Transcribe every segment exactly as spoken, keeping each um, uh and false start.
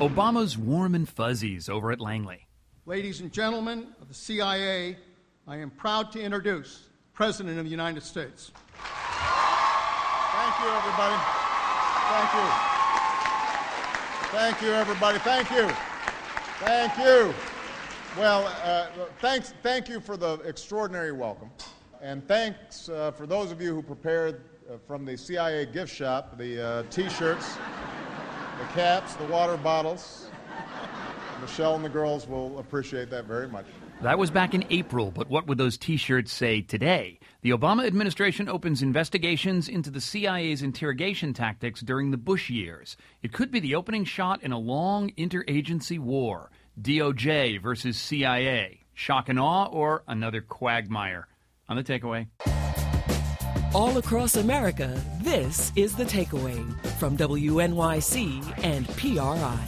Obama's warm and fuzzies over at Langley. Ladies and gentlemen of the C I A, I am proud to introduce the President of the United States. Thank you, everybody. Thank you. Thank you, everybody. Thank you. Thank you. Well, uh, thanks. Thank you for the extraordinary welcome. And thanks uh, for those of you who prepared uh, from the C I A gift shop the uh, T-shirts, the caps, the water bottles. Michelle and the girls will appreciate that very much. That was back in April, but what would those T-shirts say today? The Obama administration opens investigations into the C I A's interrogation tactics during the Bush years. It could be the opening shot in a long interagency war. D O J versus C I A. Shock and awe or another quagmire? On The Takeaway. All across America, this is The Takeaway from W N Y C and P R I.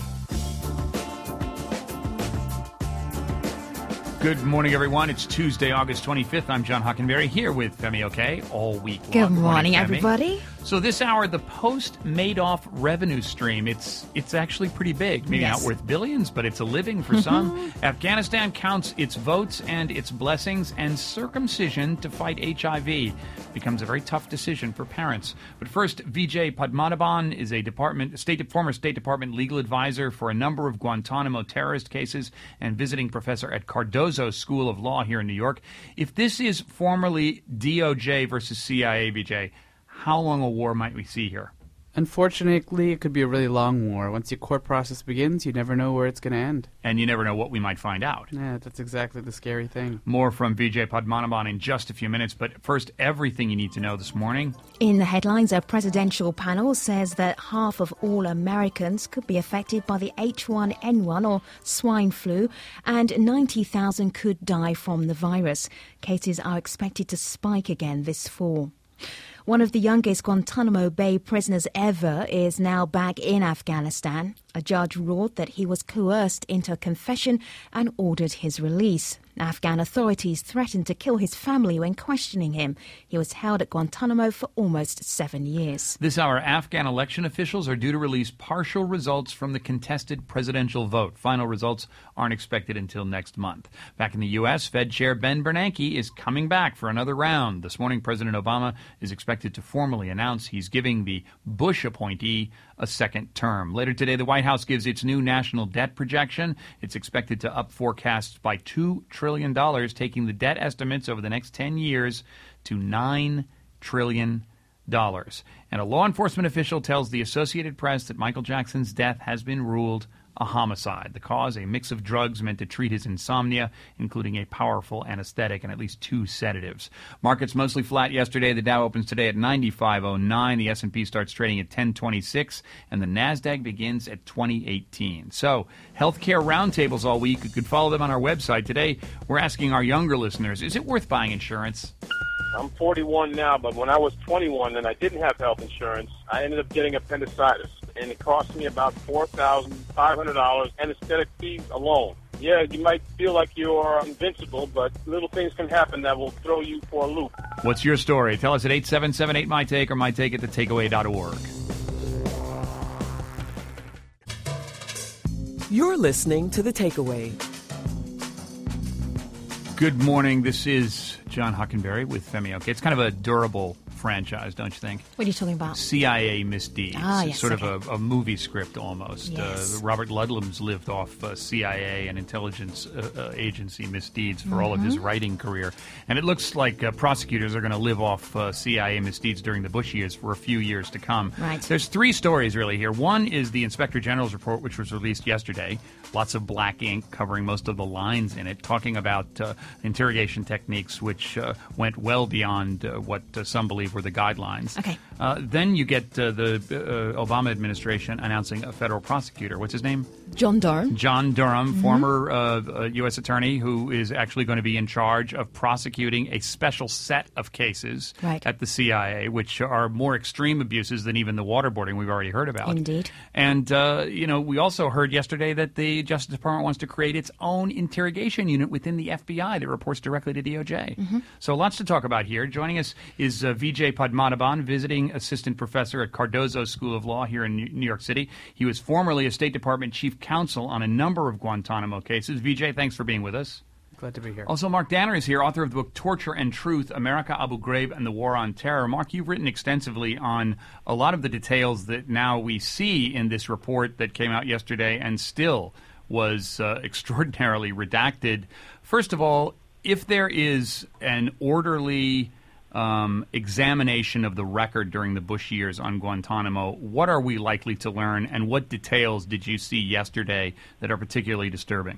Good morning, everyone. It's Tuesday, August twenty-fifth. I'm John Hockenberry here with Femi OK all week long. Good morning, Femi. everybody. So this hour, the post-Madoff revenue stream, it's it's actually pretty big. Maybe Yes. not worth billions, but it's a living for some. Afghanistan counts its votes and its blessings, and circumcision to fight H I V becomes a very tough decision for parents. But first, Vijay Padmanabhan is a department, state, former State Department legal advisor for a number of Guantanamo terrorist cases and visiting professor at Cardozo School of Law here in New York. If this is formerly D O J versus C I A, Vijay, how long a war might we see here? Unfortunately, it could be a really long war. Once your court process begins, you never know where it's going to end. And you never know what we might find out. Yeah, that's exactly the scary thing. More from Vijay Padmanabhan in just a few minutes, but first, everything you need to know this morning. In the headlines, a presidential panel says that half of all Americans could be affected by the H one N one or swine flu, and ninety thousand could die from the virus. Cases are expected to spike again this fall. One of the youngest Guantanamo Bay prisoners ever is now back in Afghanistan. A judge ruled that he was coerced into a confession and ordered his release. Afghan authorities threatened to kill his family when questioning him. He was held at Guantanamo for almost seven years. This hour, Afghan election officials are due to release partial results from the contested presidential vote. Final results aren't expected until next month. Back in the U S, Fed Chair Ben Bernanke is coming back for another round. This morning, President Obama is expected to formally announce he's giving the Bush appointee a second term. Later today, the White House gives its new national debt projection. It's expected to up forecasts by two trillion dollars, taking the debt estimates over the next ten years to nine trillion dollars. And a law enforcement official tells the Associated Press that Michael Jackson's death has been ruled a homicide. The cause, a mix of drugs meant to treat his insomnia, including a powerful anesthetic and at least two sedatives. Markets mostly flat yesterday. The Dow opens today at ninety-five oh nine. The S and P starts trading at ten twenty-six, and the NASDAQ begins at twenty eighteen. So, healthcare roundtables all week. You could follow them on our website. Today, we're asking our younger listeners, is it worth buying insurance? I'm forty-one now, but when I was twenty-one and I didn't have health insurance, I ended up getting appendicitis, and it cost me about four thousand five hundred dollars anesthetic fees alone. Yeah, you might feel like you're invincible, but little things can happen that will throw you for a loop. What's your story? Tell us at eight seven seven eight, M Y take or my take at the takeaway dot org. You're listening to The Takeaway. Good morning. This is John Hockenberry with Femi OK. It's kind of a durable franchise, don't you think? What are you talking about? C I A misdeeds. Ah, It's yes, sort okay. of a, a movie script almost. Yes. Uh, Robert Ludlum's lived off uh, C I A and intelligence uh, uh, agency misdeeds for all of his Mm-hmm. writing career. And it looks like uh, prosecutors are going to live off uh, C I A misdeeds during the Bush years for a few years to come. Right. There's three stories really here. One is the Inspector General's report, which was released yesterday. Lots of black ink covering most of the lines in it, talking about uh, interrogation techniques which uh, went well beyond uh, what uh, some believe were the guidelines. Okay. Uh, then you get uh, the uh, Obama administration announcing a federal prosecutor. What's his name? John Durham. John Durham, former uh, uh, U S attorney who is actually going to be in charge of prosecuting a special set of cases Right. at the C I A, which are more extreme abuses than even the waterboarding we've already heard about. Indeed. And, uh, you know, we also heard yesterday that the Justice Department wants to create its own interrogation unit within the F B I that reports directly to D O J. So lots to talk about here. Joining us is uh, Vijay Vijay Padmanabhan, visiting assistant professor at Cardozo School of Law here in New York City. He was formerly a State Department chief counsel on a number of Guantanamo cases. Vijay, thanks for being with us. Glad to be here. Also, Mark Danner is here, author of the book Torture and Truth, America, Abu Ghraib, and the War on Terror. Mark, you've written extensively on a lot of the details that now we see in this report that came out yesterday and still was uh, extraordinarily redacted. First of all, if there is an orderly um, examination of the record during the Bush years on Guantanamo, what are we likely to learn, and what details did you see yesterday that are particularly disturbing?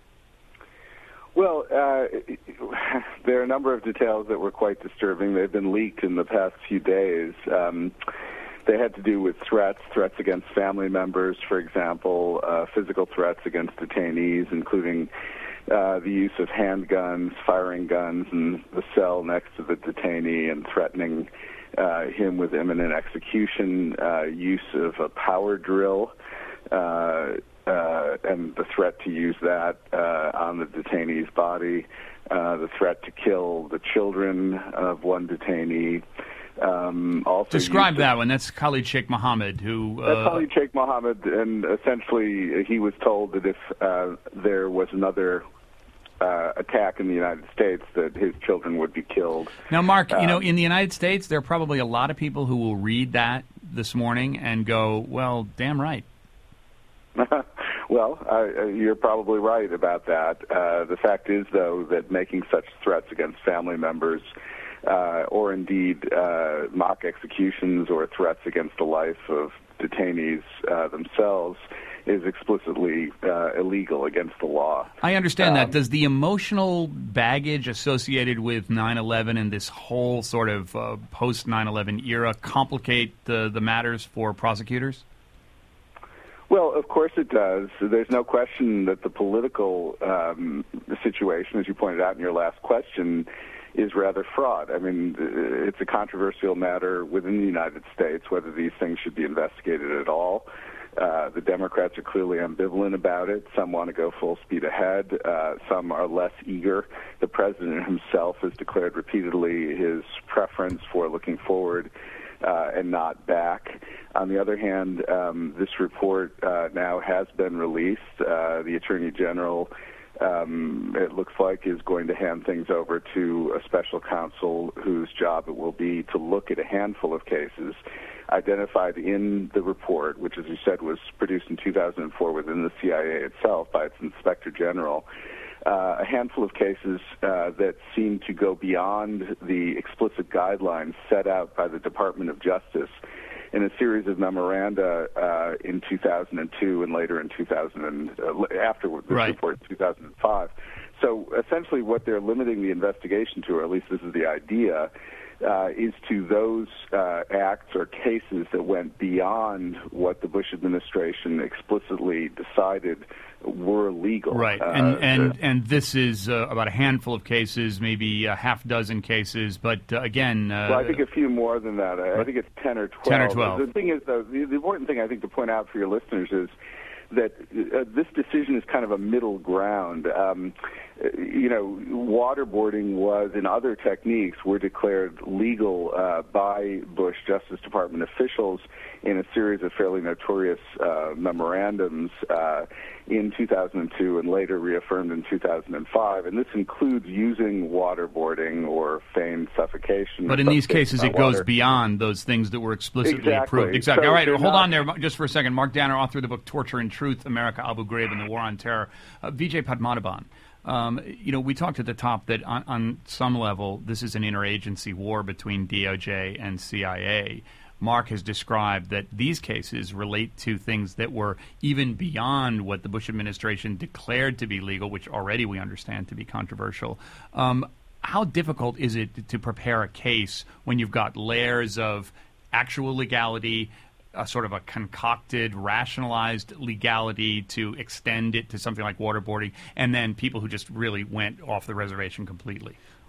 Well, uh, there are a number of details that were quite disturbing. They've been leaked in the past few days. Um, they had to do with threats, threats against family members, for example, uh, physical threats against detainees, including uh, the use of handguns, firing guns in the cell next to the detainee and threatening uh, him with imminent execution, uh, use of a power drill, uh Uh, and the threat to use that uh, on the detainee's body, uh, the threat to kill the children of one detainee. Um, also Describe that one. That's Khalid Sheikh Mohammed, who... Uh, That's Khalid Sheikh Mohammed, and essentially he was told that if uh, there was another uh, attack in the United States, that his children would be killed. Now, Mark, um, you know, in the United States, there are probably a lot of people who will read that this morning and go, well, damn right. Well, uh, you're probably right about that. Uh, the fact is, though, that making such threats against family members uh, or indeed uh, mock executions or threats against the life of detainees uh, themselves is explicitly uh, illegal against the law. I understand um, that. Does the emotional baggage associated with nine eleven and this whole sort of uh, post nine eleven era complicate the, the matters for prosecutors? Well, of course it does. There's no question that the political um, situation, as you pointed out in your last question, is rather fraught. I mean, it's a controversial matter within the United States whether these things should be investigated at all. Uh, the Democrats are clearly ambivalent about it. Some want to go full speed ahead. Uh, some are less eager. The president himself has declared repeatedly his preference for looking forward uh, and not back. On the other hand, um, this report uh, now has been released. Uh, the Attorney General, um, it looks like, is going to hand things over to a special counsel whose job it will be to look at a handful of cases identified in the report, which, as you said, was produced in two thousand four within the C I A itself by its Inspector General. Uh, a handful of cases uh, that seem to go beyond the explicit guidelines set out by the Department of Justice in a series of memoranda uh, in two thousand two and later in two thousand, and, uh, after this right. report in two thousand five. So essentially what they're limiting the investigation to, or at least this is the idea, uh, is to those uh, acts or cases that went beyond what the Bush administration explicitly decided were legal. Right, uh, and and, the, and this is uh, about a handful of cases, maybe a half dozen cases, but uh, again... Uh, well, I think a few more than that. I, I think it's ten or twelve. ten or twelve. The thing is, though, the, the important thing I think to point out for your listeners is that uh, this decision is kind of a middle ground. Um, you know, waterboarding was, and other techniques were declared legal uh, by Bush Justice Department officials in a series of fairly notorious uh, memorandums uh, in two thousand two and later reaffirmed in two thousand five. And this includes using waterboarding or feigned suffocation. But in these cases, it goes water. beyond those things that were explicitly Exactly. approved. Exactly. So All right, hold not... on there just for a second. Mark Danner, author of the book Torture and Truth, America, Abu Ghraib, and the War on Terror. Uh, Vijay Padmanabhan. Um, you know, we talked at the top that on, on some level, this is an interagency war between D O J and C I A. Mark has described that these cases relate to things that were even beyond what the Bush administration declared to be legal, which already we understand to be controversial. Um, how difficult is it to prepare a case when you've got layers of actual legality, a sort of a concocted, rationalized legality to extend it to something like waterboarding, and then people who just really went off the reservation completely?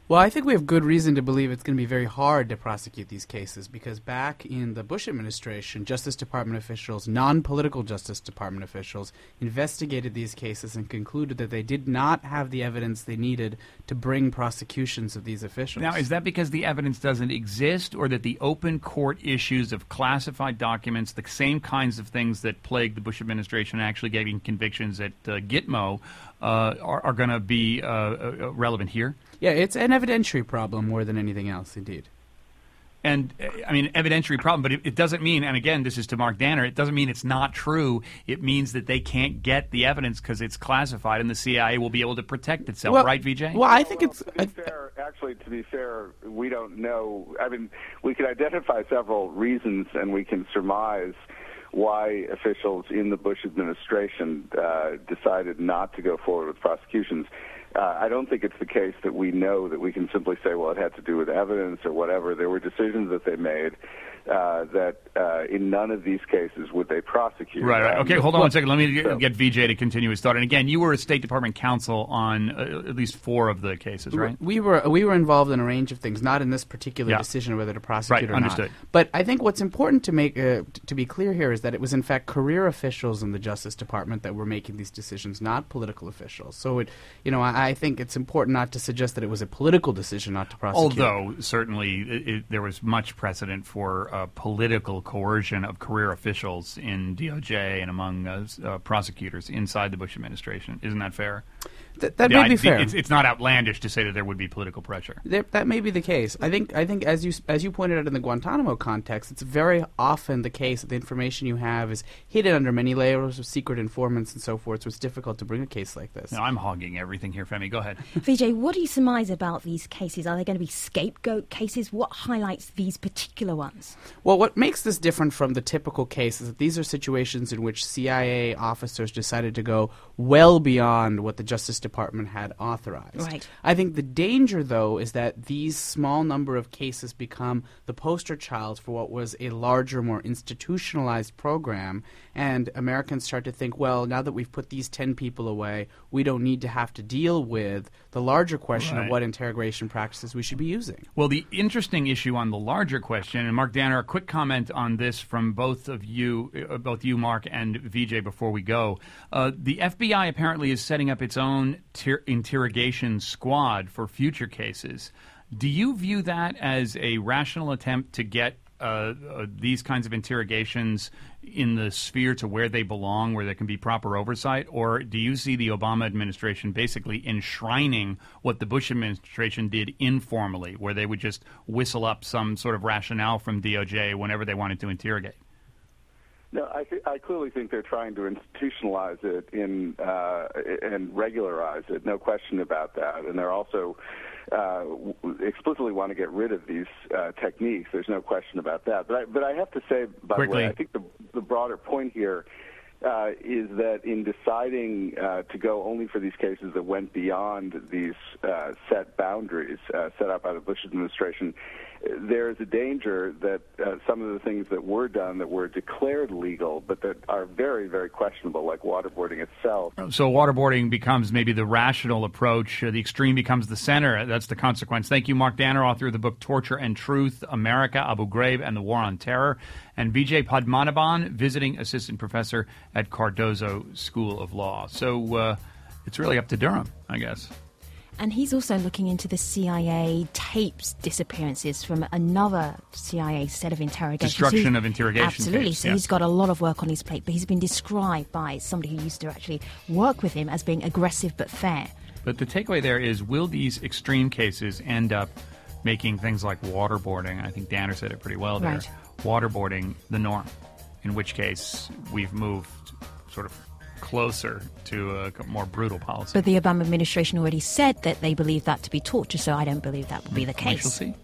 Well, I think we have good reason to believe it's going to be very hard to prosecute these cases because back in the Bush administration, Justice Department officials, non-political Justice Department officials, investigated these cases and concluded that they did not have the evidence they needed to bring prosecutions of these officials. Now, is that because the evidence doesn't exist or that the open court issues of classified documents, the same kinds of things that plagued the Bush administration actually getting convictions at uh, Gitmo, uh, are, are going to be uh, uh, relevant here? Yeah, it's an evidentiary problem more than anything else, indeed. And, I mean, evidentiary problem, but it, it doesn't mean, and again, this is to Mark Danner, it doesn't mean it's not true. It means that they can't get the evidence because it's classified and the C I A will be able to protect itself, well, right, V J? Well, I think well, it's... To be fair, actually, to be fair, we don't know. I mean, we can identify several reasons and we can surmise why officials in the Bush administration uh, decided not to go forward with prosecutions. Uh, I don't think it's the case that we know that we can simply say, well, it had to do with evidence or whatever. There were decisions that they made uh, that uh, in none of these cases would they prosecute. Right, right. Um, Okay, hold on well, one second. Let me so, get V J to continue his thought. And again, you were a State Department counsel on uh, at least four of the cases, right? We were we were involved in a range of things, not in this particular Yeah. decision whether to prosecute Right, or understood. not. But I think what's important to make uh, t- to be clear here is that it was in fact career officials in the Justice Department that were making these decisions, not political officials. So, it, you know, I, I think it's important not to suggest that it was a political decision not to prosecute. Although, certainly, it, it, there was much precedent for uh, political coercion of career officials in D O J and among uh, uh, prosecutors inside the Bush administration. Isn't that fair? Th- that Yeah, may be I- fair. It's, it's not outlandish to say that there would be political pressure. There, that may be the case. I think. I think, as you as you pointed out in the Guantanamo context, it's very often the case that the information you have is hidden under many layers of secret informants and so forth. So it's difficult to bring a case like this. No, I'm hogging everything here, Femi. Go ahead. V J, what do you surmise about these cases? Are they going to be scapegoat cases? What highlights these particular ones? Well, what makes this different from the typical case is that these are situations in which C I A officers decided to go well beyond what the Justice Department had authorized. Right. I think the danger, though, is that these small number of cases become the poster child for what was a larger, more institutionalized program, and Americans start to think, well, now that we've put these ten people away, we don't need to have to deal with the larger question Right. of what interrogation practices we should be using. Well, the interesting issue on the larger question, and Mark Danner, a quick comment on this from both of you, uh, both you, Mark, and V J before we go. Uh, the F B I apparently is setting up its own ter- interrogation squad for future cases. Do you view that as a rational attempt to get uh, uh, these kinds of interrogations in the sphere to where they belong, where there can be proper oversight? Or do you see the Obama administration basically enshrining what the Bush administration did informally, where they would just whistle up some sort of rationale from D O J whenever they wanted to interrogate? No, I, th- I clearly think they're trying to institutionalize it in uh, and regularize it. No question about that. And they're also uh, w- explicitly want to get rid of these uh, techniques. There's no question about that. But I, but I have to say, by Quickly. the way, I think the, the broader point here uh, is that in deciding uh, to go only for these cases that went beyond these uh, set boundaries uh, set out by the Bush administration, there is a danger that uh, some of the things that were done that were declared legal but that are very, very questionable, like waterboarding itself. So waterboarding becomes maybe the rational approach. Uh, the extreme becomes the center. That's the consequence. Thank you, Mark Danner, author of the book Torture and Truth, America, Abu Ghraib, and the War on Terror, and V J Padmanabhan, visiting assistant professor at Cardozo School of Law. So uh, it's really up to Durham, I guess. And he's also looking into the C I A tapes disappearances from another C I A set of interrogations. Destruction He- of interrogation Absolutely. tapes, So yeah. he's got a lot of work on his plate, but he's been described by somebody who used to actually work with him as being aggressive but fair. But the takeaway there is, will these extreme cases end up making things like waterboarding? I think Danner said it pretty well there. Right. Waterboarding the norm, in which case we've moved sort of closer to a more brutal policy. But the Obama administration already said that they believe that to be torture, so I don't believe that will be the We case. shall see.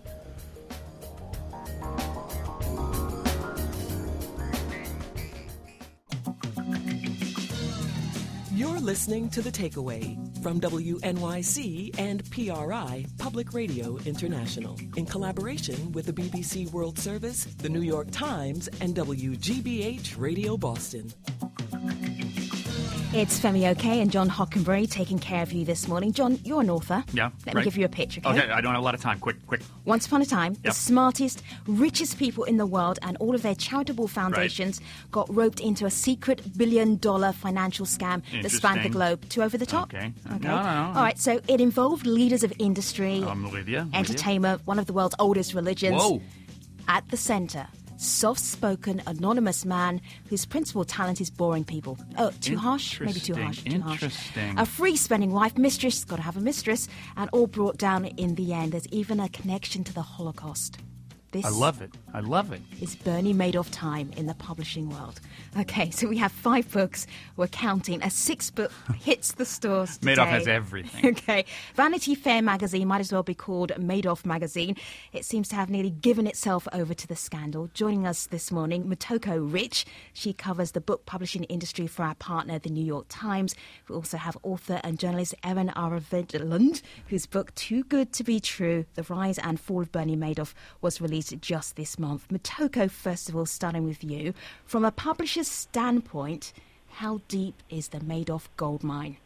You're listening to The Takeaway from W N Y C and P R I Public Radio International in collaboration with the B B C World Service, the New York Times, and W G B H Radio Boston. It's Femi Oke and John Hockenberry taking care of you this morning. John, you're an author. Yeah, Let right. me give you a pitch, okay? Okay, I don't have a lot of time. Quick, quick. Once upon a time, Yep. the smartest, richest people in the world and all of their charitable foundations got roped into a secret billion-dollar financial scam that spanned the Interesting. globe. Too over the top? Okay. Okay. No, no, no. All right, so it involved leaders of industry, I'm with you. with you. entertainment, one of the world's oldest religions. Whoa. At the centre, soft-spoken, anonymous man whose principal talent is boring people. Oh, too harsh? Maybe too harsh. Too harsh. Interesting. A free-spending wife, mistress, got to have a mistress, and all brought down in the end. There's even a connection to the Holocaust. This I love it. I love it. is Bernie Madoff time in the publishing world. Okay, so we have five books. We're counting. A sixth book hits the stores today. Madoff has everything. Okay. Vanity Fair magazine might as well be called Madoff magazine. It seems to have nearly given itself over to the scandal. Joining us this morning, Motoko Rich. She covers the book publishing industry for our partner, the New York Times. We also have author and journalist Erin Arvidlund, whose book Too Good to Be True, The Rise and Fall of Bernie Madoff, was released just this month. Motoko, first of all, starting with you. From a publisher's standpoint, how deep is the Madoff gold mine?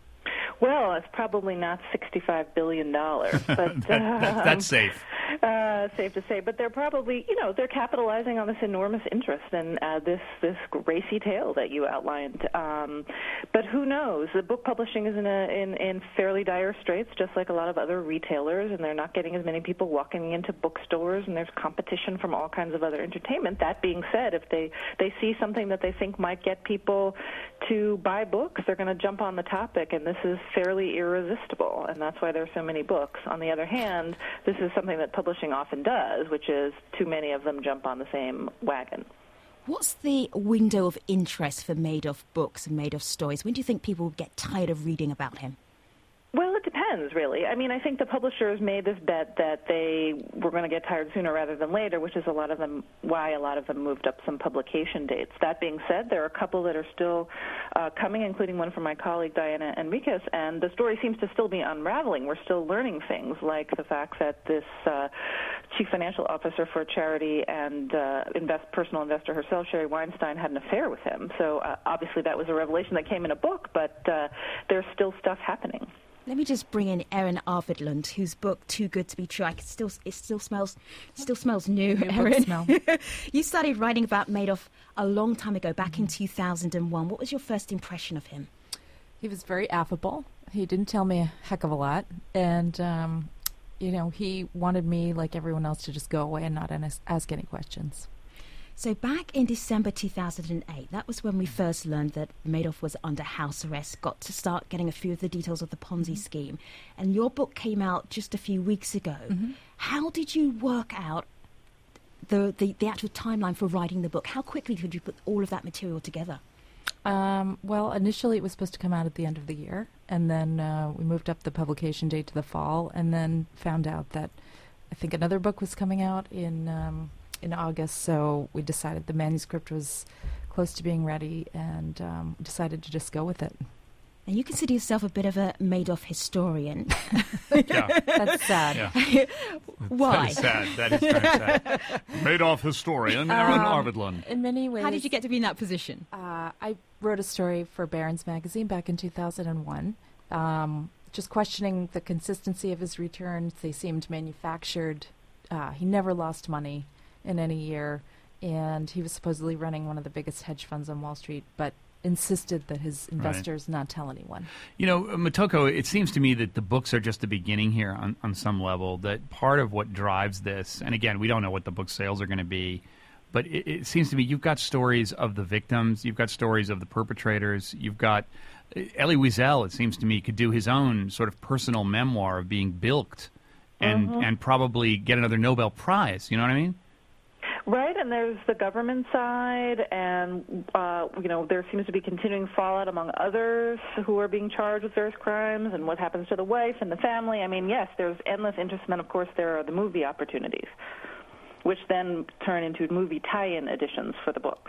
Well, it's probably not sixty-five billion dollars, but that, that, that's safe. Uh, safe to say. But they're probably, you know, they're capitalizing on this enormous interest in uh, this this racy tale that you outlined. Um, but who knows? The book publishing is in, a, in in fairly dire straits, just like a lot of other retailers, and they're not getting as many people walking into bookstores, and there's competition from all kinds of other entertainment. That being said, if they, they see something that they think might get people to buy books, they're going to jump on the topic, and this is fairly irresistible, and that's why there are so many books. On the other hand, this is something that publishing often does, which is too many of them jump on the same wagon. What's the window of interest for Madoff books and Madoff stories? When do you think people get tired of reading about him? Well, it depends, really. I mean, I think the publishers made this bet that they were going to get tired sooner rather than later, which is a lot of them why a lot of them moved up some publication dates. That being said, there are a couple that are still uh, coming, including one from my colleague Diana Enriquez, and the story seems to still be unraveling. We're still learning things like the fact that this uh, chief financial officer for a charity and uh, invest, personal investor herself, Sherry Weinstein, had an affair with him. So uh, obviously that was a revelation that came in a book, but uh, there's still stuff happening. Let me just bring in Erin Arvidlund, whose book Too Good to Be True. I can still, it still smells, still smells new. New Erin, book smell. You started writing about Madoff a long time ago, back in two thousand one. What was your first impression of him? He was very affable. He didn't tell me a heck of a lot, and um, you know, he wanted me, like everyone else, to just go away and not ask, ask any questions. So back in December two thousand eight, that was when we first learned that Madoff was under house arrest, got to start getting a few of the details of the Ponzi mm-hmm. scheme. And your book came out just a few weeks ago. Mm-hmm. How did you work out the, the, the actual timeline for writing the book? How quickly could you put all of that material together? Um, well, initially it was supposed to come out at the end of the year, and then uh, we moved up the publication date to the fall, and then found out that I think another book was coming out in... Um, in August, so we decided the manuscript was close to being ready, and um, decided to just go with it. And you consider yourself a bit of a Madoff historian. Yeah. That's sad. Yeah. Why? That is sad. That is very sad. Madoff historian, Erin um, Arvidlund. In many ways. How did you get to be in that position? Uh, I wrote a story for Barron's magazine back in two thousand one, um, just questioning the consistency of his returns. They seemed manufactured. Uh, he never lost money in any year, and he was supposedly running one of the biggest hedge funds on Wall Street, but insisted that his investors right. not tell anyone. You know, Motoko, it seems to me that the books are just the beginning here on, on some level, that part of what drives this, and again, we don't know what the book sales are going to be, but it, it seems to me you've got stories of the victims, you've got stories of the perpetrators, you've got uh, Elie Wiesel, it seems to me, could do his own sort of personal memoir of being bilked and, mm-hmm. and probably get another Nobel Prize, you know what I mean? Right, and there's the government side, and, uh, you know, there seems to be continuing fallout among others who are being charged with various crimes, and what happens to the wife and the family. I mean, yes, there's endless interest, and then, of course, there are the movie opportunities, which then turn into movie tie-in editions for the books.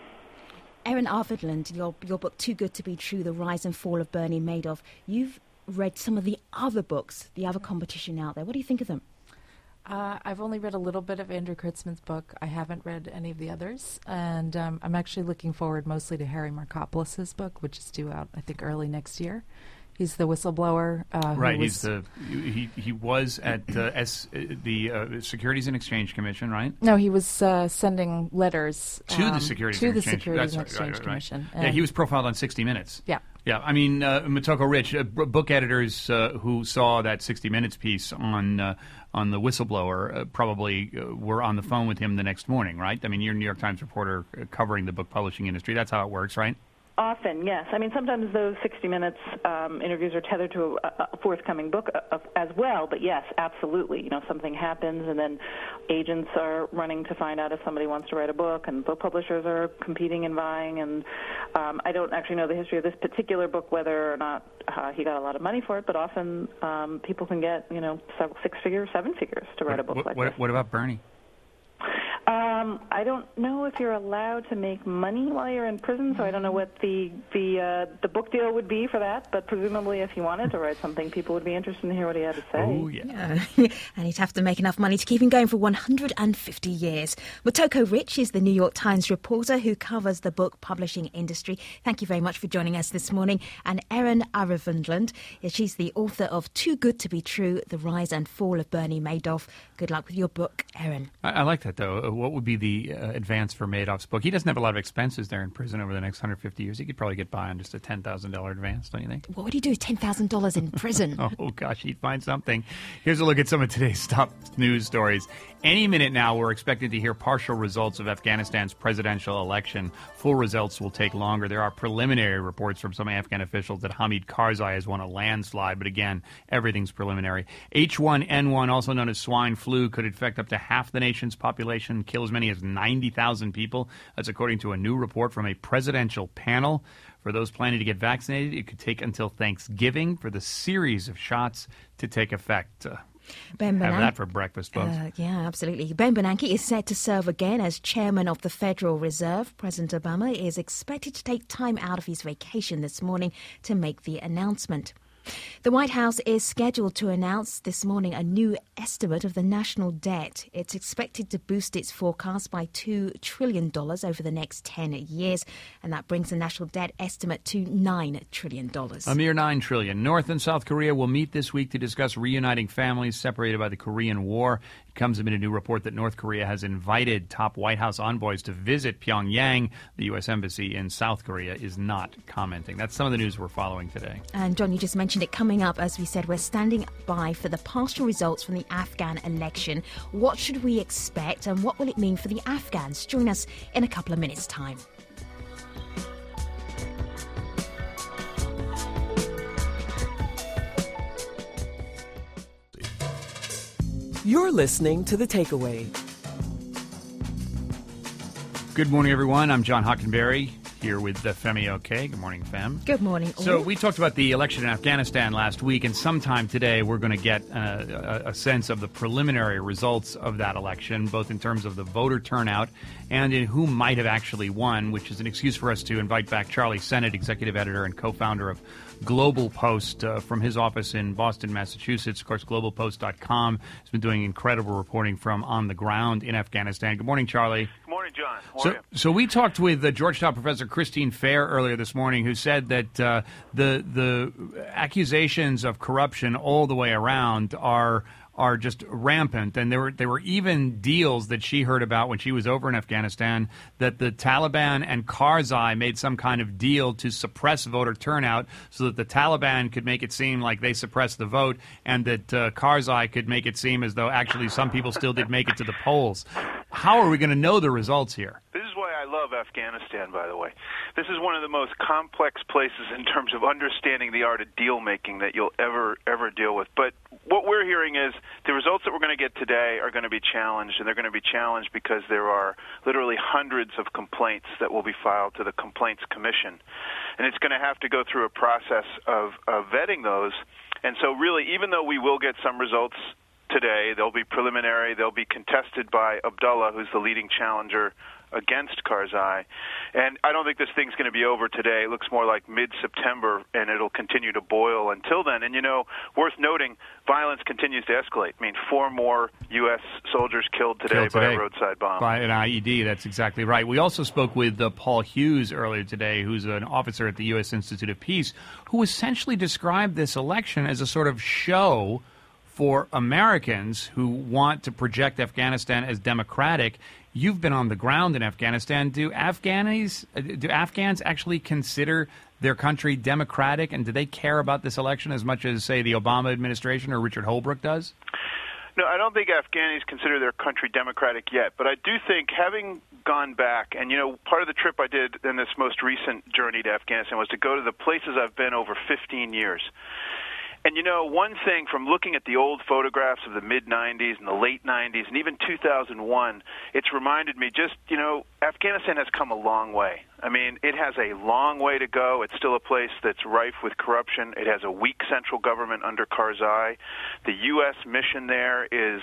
Erin Arvidlund, your, your book, Too Good to Be True, The Rise and Fall of Bernie Madoff, you've read some of the other books, the other competition out there. What do you think of them? Uh, I've only read a little bit of Andrew Kurtzman's book. I haven't read any of the others. And um, I'm actually looking forward mostly to Harry Markopoulos's book, which is due out, I think, early next year. He's the whistleblower. Uh, right. Who He's the he he was at uh, S, uh, the uh, Securities and Exchange Commission, right? No, he was uh, sending letters to um, the Securities to and the Exchange, Securities and right, Exchange right, right, Commission. Right. Yeah, he was profiled on sixty minutes. Yeah. Yeah, I mean, uh, Motoko Rich, uh, b- book editors uh, who saw that sixty minutes piece on uh, on the whistleblower uh, probably uh, were on the phone with him the next morning, right? I mean, you're a New York Times reporter uh, covering the book publishing industry. That's how it works, right? Often, yes. I mean, sometimes those sixty minutes um, interviews are tethered to a, a forthcoming book uh, as well. But yes, absolutely. You know, something happens, and then agents are running to find out if somebody wants to write a book, and book publishers are competing and vying. And um, I don't actually know the history of this particular book, whether or not uh, he got a lot of money for it. But often, um, people can get, you know, several, six figures, seven figures to write what, a book what, like what, this. What about Bernie? Um, I don't know if you're allowed to make money while you're in prison, so I don't know what the the uh, the book deal would be for that. But presumably, if he wanted to write something, people would be interested to hear what he had to say. Oh yeah, yeah. And he'd have to make enough money to keep him going for one hundred fifty years. Motoko Rich is the New York Times reporter who covers the book publishing industry. Thank you very much for joining us this morning. And Erin Aravundland, she's the author of Too Good to Be True: The Rise and Fall of Bernie Madoff. Good luck with your book, Erin. I, I like that though. What would be the uh, advance for Madoff's book? He doesn't have a lot of expenses there in prison over the next one hundred fifty years. He could probably get by on just a ten thousand dollars advance, don't you think? What would he do with ten thousand dollars in prison? Oh, gosh, he'd find something. Here's a look at some of today's top news stories. Any minute now, we're expected to hear partial results of Afghanistan's presidential election. Full results will take longer. There are preliminary reports from some Afghan officials that Hamid Karzai has won a landslide, but again, everything's preliminary. H one N one, also known as swine flu, could infect up to half the nation's population, kill as many as ninety thousand people. That's according to a new report from a presidential panel. For those planning to get vaccinated, it could take until Thanksgiving for the series of shots to take effect. Uh, Ben have Bernanke, that for breakfast, folks. Uh, yeah, absolutely. Ben Bernanke is set to serve again as chairman of the Federal Reserve. President Obama is expected to take time out of his vacation this morning to make the announcement. The White House is scheduled to announce this morning a new estimate of the national debt. It's expected to boost its forecast by two trillion dollars over the next ten years, and that brings the national debt estimate to nine trillion dollars. A mere nine trillion dollars. North and South Korea will meet this week to discuss reuniting families separated by the Korean War. It comes amid a new report that North Korea has invited top White House envoys to visit Pyongyang. The U S Embassy in South Korea is not commenting. That's some of the news we're following today. And John, you just mentioned it coming up. As we said, we're standing by for the partial results from the Afghan election. What should we expect, and what will it mean for the Afghans? Join us in a couple of minutes' time. You're listening to The Takeaway. Good morning, everyone. I'm John Hockenberry, here with the Femi OK. Good morning, Fem. Good morning, all. So we talked about the election in Afghanistan last week, and sometime today we're going to get uh, a, a sense of the preliminary results of that election, both in terms of the voter turnout and in who might have actually won, which is an excuse for us to invite back Charlie Sennott, executive editor and co-founder of Global Post, uh, from his office in Boston, Massachusetts. Of course, global post dot com has been doing incredible reporting from on the ground in Afghanistan. Good morning, Charlie. Good morning, John. How so, are you? so we talked with uh, Georgetown professor Christine Fair earlier this morning, who said that uh, the the accusations of corruption all the way around are are just rampant, and there were there were even deals that she heard about when she was over in Afghanistan that the Taliban and Karzai made some kind of deal to suppress voter turnout so that the Taliban could make it seem like they suppressed the vote, and that uh, Karzai could make it seem as though actually some people still did make it to the polls. How are we going to know the results here? This is why I love Afghanistan, by the way. This is one of the most complex places in terms of understanding the art of deal-making that you'll ever, ever deal with. But what we're hearing is the results that we're going to get today are going to be challenged, and they're going to be challenged because there are literally hundreds of complaints that will be filed to the Complaints Commission. And it's going to have to go through a process of, of vetting those. And so really, even though we will get some results today, they'll be preliminary, they'll be contested by Abdullah, who's the leading challenger against Karzai. And I don't think this thing's going to be over today. It looks more like mid-September, and it'll continue to boil until then. And, you know, worth noting, violence continues to escalate. I mean, four more U S soldiers killed today, Killed today by a roadside bomb. By an I E D, that's exactly right. We also spoke with uh, Paul Hughes earlier today, who's an officer at the U S Institute of Peace, who essentially described this election as a sort of show for Americans who want to project Afghanistan as democratic. You've been on the ground in Afghanistan. Do Afghanis, do Afghans actually consider their country democratic, and do they care about this election as much as, say, the Obama administration or Richard Holbrooke does? No, I don't think Afghanis consider their country democratic yet, but I do think having gone back, and, you know, part of the trip I did in this most recent journey to Afghanistan was to go to the places I've been over fifteen years. And, you know, one thing from looking at the old photographs of the mid nineties and the late nineties and even two thousand one, it's reminded me just, you know, Afghanistan has come a long way. I mean, it has a long way to go. It's still a place that's rife with corruption. It has a weak central government under Karzai. The U S mission there is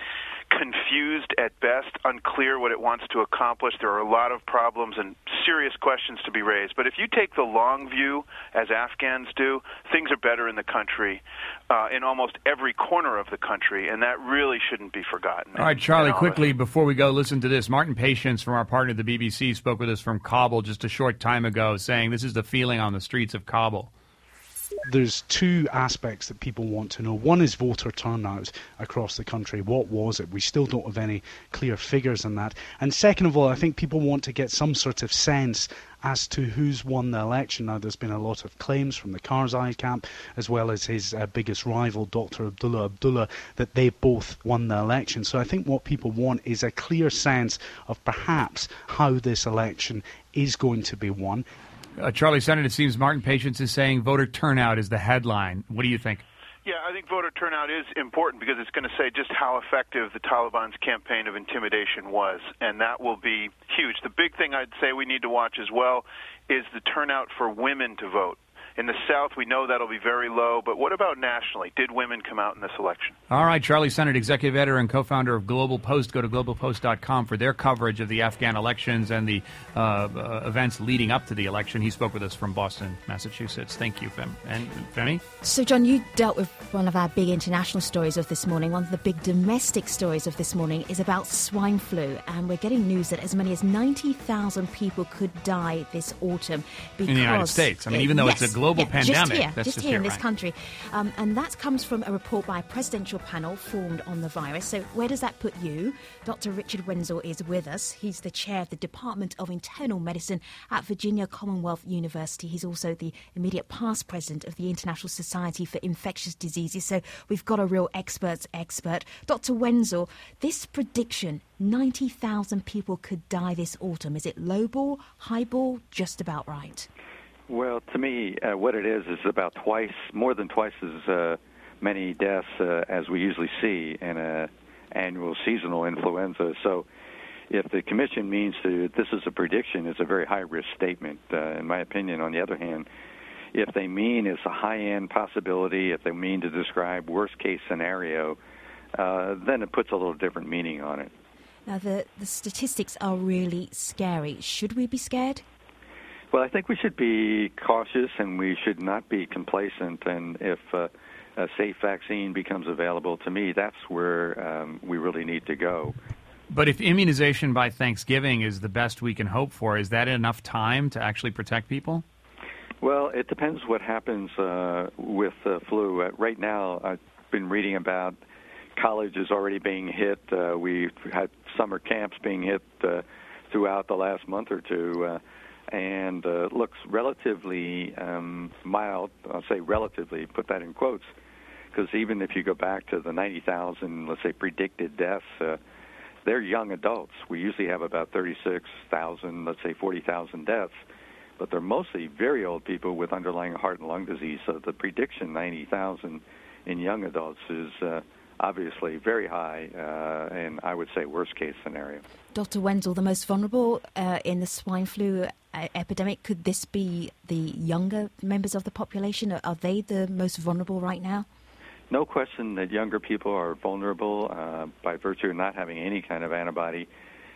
confused at best, unclear what it wants to accomplish. There are a lot of problems and serious questions to be raised. But if you take the long view, as Afghans do, things are better in the country, uh, in almost every corner of the country, and that really shouldn't be forgotten. All right, Charlie, quickly, before we go, listen to this. Martin Patience from our partner, the B B C, spoke with us from Kabul just a short time ago, saying this is the feeling on the streets of Kabul. There's two aspects that people want to know. One is voter turnout across the country. What was it? We still don't have any clear figures on that. And second of all, I think people want to get some sort of sense as to who's won the election. Now, there's been a lot of claims from the Karzai camp, as well as his uh, biggest rival, Doctor Abdullah Abdullah, that they both won the election. So I think what people want is a clear sense of perhaps how this election is going to be won. Uh, Charlie Senate, it seems Martin Patience is saying voter turnout is the headline. What do you think? Yeah, I think voter turnout is important because it's going to say just how effective the Taliban's campaign of intimidation was, and that will be huge. The big thing I'd say we need to watch as well is the turnout for women to vote. In the South, we know that'll be very low, but what about nationally? Did women come out in this election? All right, Charlie Senate, executive editor and co-founder of Global Post. Go to global post dot com for their coverage of the Afghan elections and the uh, uh, events leading up to the election. He spoke with us from Boston, Massachusetts. Thank you, Fem. And Femi? So, John, you dealt with one of our big international stories of this morning. One of the big domestic stories of this morning is about swine flu, and we're getting news that as many as ninety thousand people could die this autumn because... In the United States. I mean, even though yes, it's a global yeah, pandemic. Just here, that's just, just here here in this right. country. Um, and that comes from a report by a presidential panel formed on the virus. So where does that put you? Doctor Richard Wenzel is with us. He's the chair of the Department of Internal Medicine at Virginia Commonwealth University. He's also the immediate past president of the International Society for Infectious Diseases. So we've got a real expert's expert. Doctor Wenzel, this prediction, ninety thousand people could die this autumn. Is it low ball, high ball, just about right? Well, to me, uh, what it is is about twice, more than twice as uh, many deaths uh, as we usually see in a annual seasonal influenza. So if the commission means to, this is a prediction, it's a very high-risk statement, uh, in my opinion. On the other hand, if they mean it's a high-end possibility, if they mean to describe worst-case scenario, uh, then it puts a little different meaning on it. Now, the, the statistics are really scary. Should we be scared? Well, I think we should be cautious and we should not be complacent. And if uh, a safe vaccine becomes available, to me, that's where um, we really need to go. But if immunization by Thanksgiving is the best we can hope for, is that enough time to actually protect people? Well, it depends what happens uh, with the flu. Uh, right now, I've been reading about colleges already being hit. Uh, we've had summer camps being hit uh, throughout the last month or two. Uh, and uh, looks relatively um, mild. I'll say relatively, put that in quotes, because even if you go back to the ninety thousand, let's say, predicted deaths, uh, they're young adults. We usually have about thirty-six thousand, let's say forty thousand deaths, but they're mostly very old people with underlying heart and lung disease. So the prediction, ninety thousand in young adults, is uh, obviously very high, uh, and I would say worst-case scenario. Doctor Wenzel, the most vulnerable uh, in the swine flu uh, epidemic, could this be the younger members of the population? Are they the most vulnerable right now? No question that younger people are vulnerable uh, by virtue of not having any kind of antibody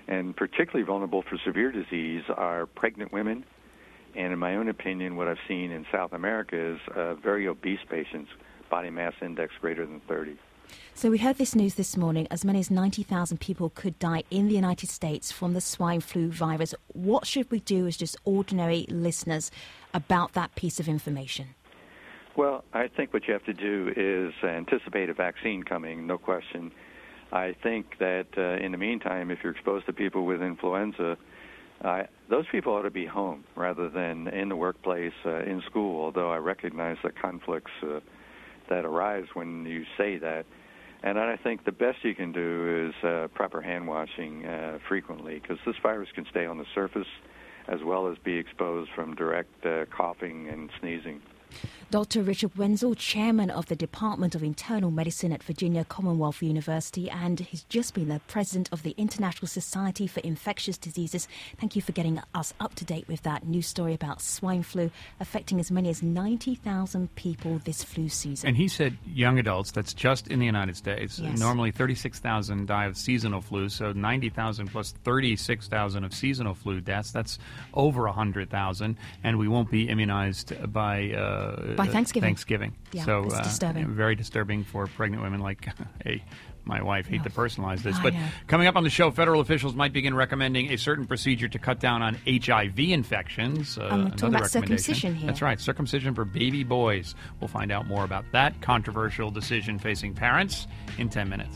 And particularly vulnerable for severe disease are pregnant women, and in my own opinion, what I've seen in South America is uh, very obese patients, body mass index greater than thirty. So we heard this news this morning. As many as ninety thousand people could die in the United States from the swine flu virus. What should we do as just ordinary listeners about that piece of information? Well, I think what you have to do is anticipate a vaccine coming, no question. I think that uh, in the meantime, if you're exposed to people with influenza, uh, those people ought to be home rather than in the workplace, uh, in school, although I recognize the conflicts uh, that arise when you say that. And I think the best you can do is uh, proper hand washing uh, frequently, because this virus can stay on the surface as well as be exposed from direct uh, coughing and sneezing. Doctor Richard Wenzel, chairman of the Department of Internal Medicine at Virginia Commonwealth University, and he's just been the president of the International Society for Infectious Diseases. Thank you for getting us up to date with that news story about swine flu affecting as many as ninety thousand people this flu season. And he said young adults, that's just in the United States. Yes. Normally thirty-six thousand die of seasonal flu, so ninety thousand plus thirty-six thousand of seasonal flu deaths. That's over one hundred thousand, and we won't be immunized by... Uh, By Thanksgiving. Thanksgiving. Yeah, so it's uh, disturbing. very disturbing for pregnant women like, hey, my wife, hate to personalize this. I But know. coming up on the show, federal officials might begin recommending a certain procedure to cut down on H I V infections. Uh, And we're talking another about recommendation. circumcision here. That's right, circumcision for baby boys. We'll find out more about that controversial decision facing parents in ten minutes.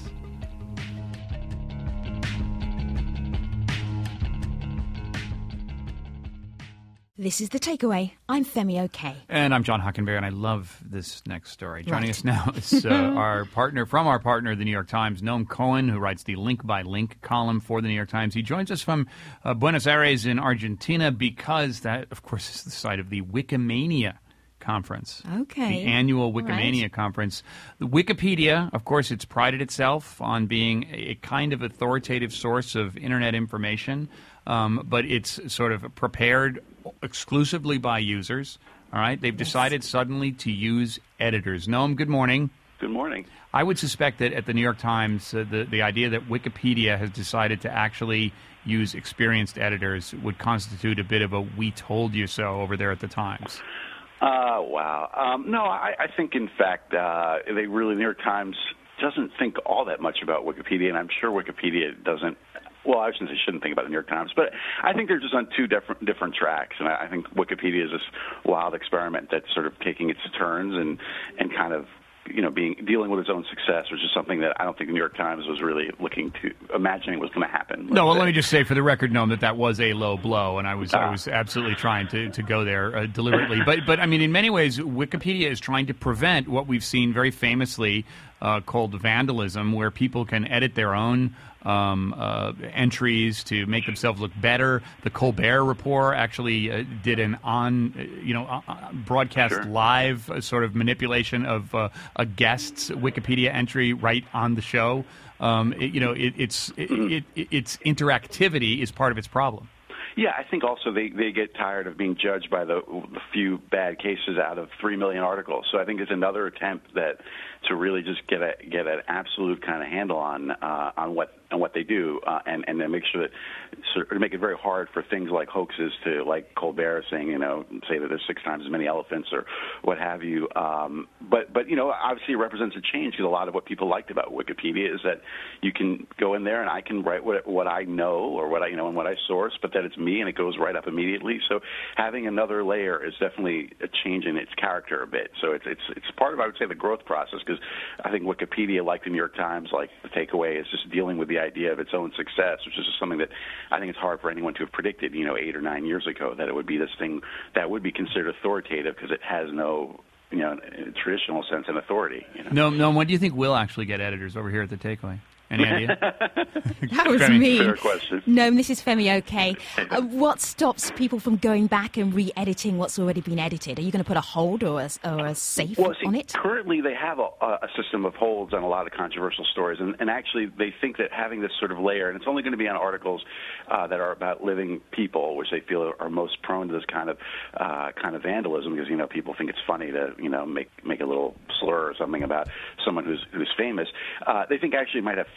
This is The Takeaway. I'm Femi O'Kay. And I'm John Hockenberry, and I love this next story. Joining Right. us now is uh, our partner, from our partner, the New York Times, Noam Cohen, who writes the Link by Link column for the New York Times. He joins us from uh, Buenos Aires in Argentina because that, of course, is the site of the Wikimania Conference. Okay. The annual All Wikimania right. Conference. The Wikipedia, of course, it's prided itself on being a kind of authoritative source of Internet information, um, but it's sort of prepared exclusively by users. All right. They've decided suddenly to use editors. Noam, good morning. Good morning. I would suspect that at the New York Times, uh, the, the idea that Wikipedia has decided to actually use experienced editors would constitute a bit of a we told you so over there at the Times. Uh, wow. Um, no, I, I think, in fact, uh, they really, the New York Times doesn't think all that much about Wikipedia, and I'm sure Wikipedia doesn't. Well, I shouldn't say shouldn't think about the New York Times, but I think they're just on two different different tracks, and I, I think Wikipedia is this wild experiment that's sort of taking its turns and and kind of, you know, being dealing with its own success, which is something that I don't think the New York Times was really looking to imagining was going to happen. No, well, let me just say for the record, Noam, that that was a low blow, and I was Ah. I was absolutely trying to, to go there uh, deliberately. But but I mean, in many ways, Wikipedia is trying to prevent what we've seen very famously uh, called vandalism, where people can edit their own um, uh, entries to make themselves look better. The Colbert Report actually uh, did an on, uh, you know, uh, broadcast Sure. live uh, sort of manipulation of uh, a guest's Wikipedia entry right on the show. Um, it, you know, it, it's it, it, it, its interactivity is part of its problem. Yeah, I think also they, they get tired of being judged by the, the few bad cases out of three million articles. So I think it's another attempt that to really just get a get an absolute kind of handle on uh, on what on what they do, uh, and and then make sure that sort of make it very hard for things like hoaxes to, like Colbert saying, you know, say that there's six times as many elephants or what have you. Um, but but you know, obviously it represents a change, because a lot of what people liked about Wikipedia is that you can go in there and I can write what what I know or what I you know and what I source, but that it's me and it goes right up immediately. So having another layer is definitely a change in its character a bit. So it's it's it's part of, I would say, the growth process, because I think Wikipedia, like the New York Times, like the Takeaway, is just dealing with the idea of its own success, which is just something that I think it's hard for anyone to have predicted, you know, eight or nine years ago, that it would be this thing that would be considered authoritative, because it has no, you know, traditional sense of authority. You know? No, no. When do you think we'll actually get editors over here at the Takeaway? Any idea? That was Femi. mean. Fair question. No, this is Femi O'Kay. Uh, what stops people from going back and re-editing what's already been edited? Are you going to put a hold or a, or a safe Well, see, on it? currently they have a, a system of holds on a lot of controversial stories, and, and actually they think that having this sort of layer, and it's only going to be on articles uh, that are about living people, which they feel are most prone to this kind of uh, kind of vandalism, because, you know, people think it's funny to, you know, make make a little slur or something about someone who's who's famous. Uh, they think actually it might have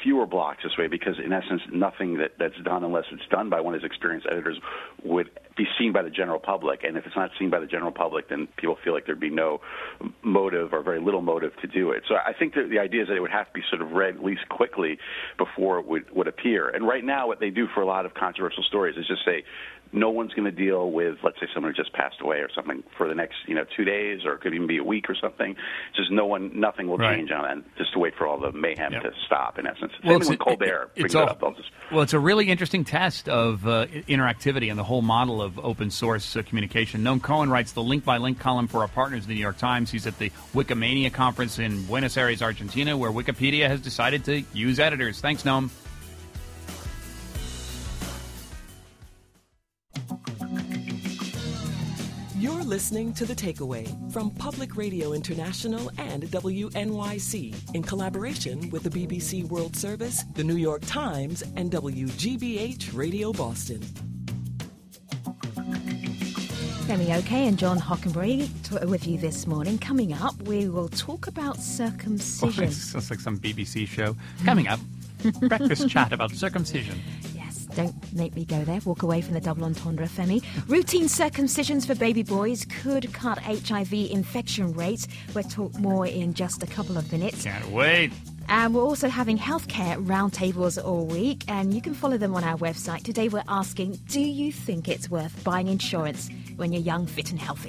fewer blocks this way because, in essence, nothing that, that's done, unless it's done by one of his experienced editors, would be seen by the general public. And if it's not seen by the general public, then people feel like there'd be no motive or very little motive to do it. So I think that the idea is that it would have to be sort of read at least quickly before it would, would appear. And right now what they do for a lot of controversial stories is just say, no one's going to deal with, let's say, someone who just passed away or something for the next, you know, two days, or it could even be a week or something. Just no one, nothing will Right. change on that. Just to wait for all the mayhem Yep. to stop. In essence, Well, same it's when a- Colbert it- brings it's it all- up. They'll just Well, it's a really interesting test of uh, interactivity and the whole model of open source uh, communication. Noam Cohen writes the link-by-link column for our partners in the New York Times. He's at the Wikimania conference in Buenos Aires, Argentina, where Wikipedia has decided to use editors. Thanks, Noam. You're listening to The Takeaway from Public Radio International and W N Y C in collaboration with the B B C World Service, the New York Times, and W G B H Radio Boston. Femi Oke and John Hockenberry t- with you this morning. Coming up, we will talk about circumcision. Oh, it sounds like some B B C show. Coming up, breakfast chat about circumcision. Yes, don't make me go there. Walk away from the double entendre, Femi. Routine circumcisions for baby boys could cut H I V infection rates. We'll talk more in just a couple of minutes. Can't wait. And we're also having healthcare roundtables all week, and you can follow them on our website. Today we're asking, do you think it's worth buying insurance when you're young, fit and healthy?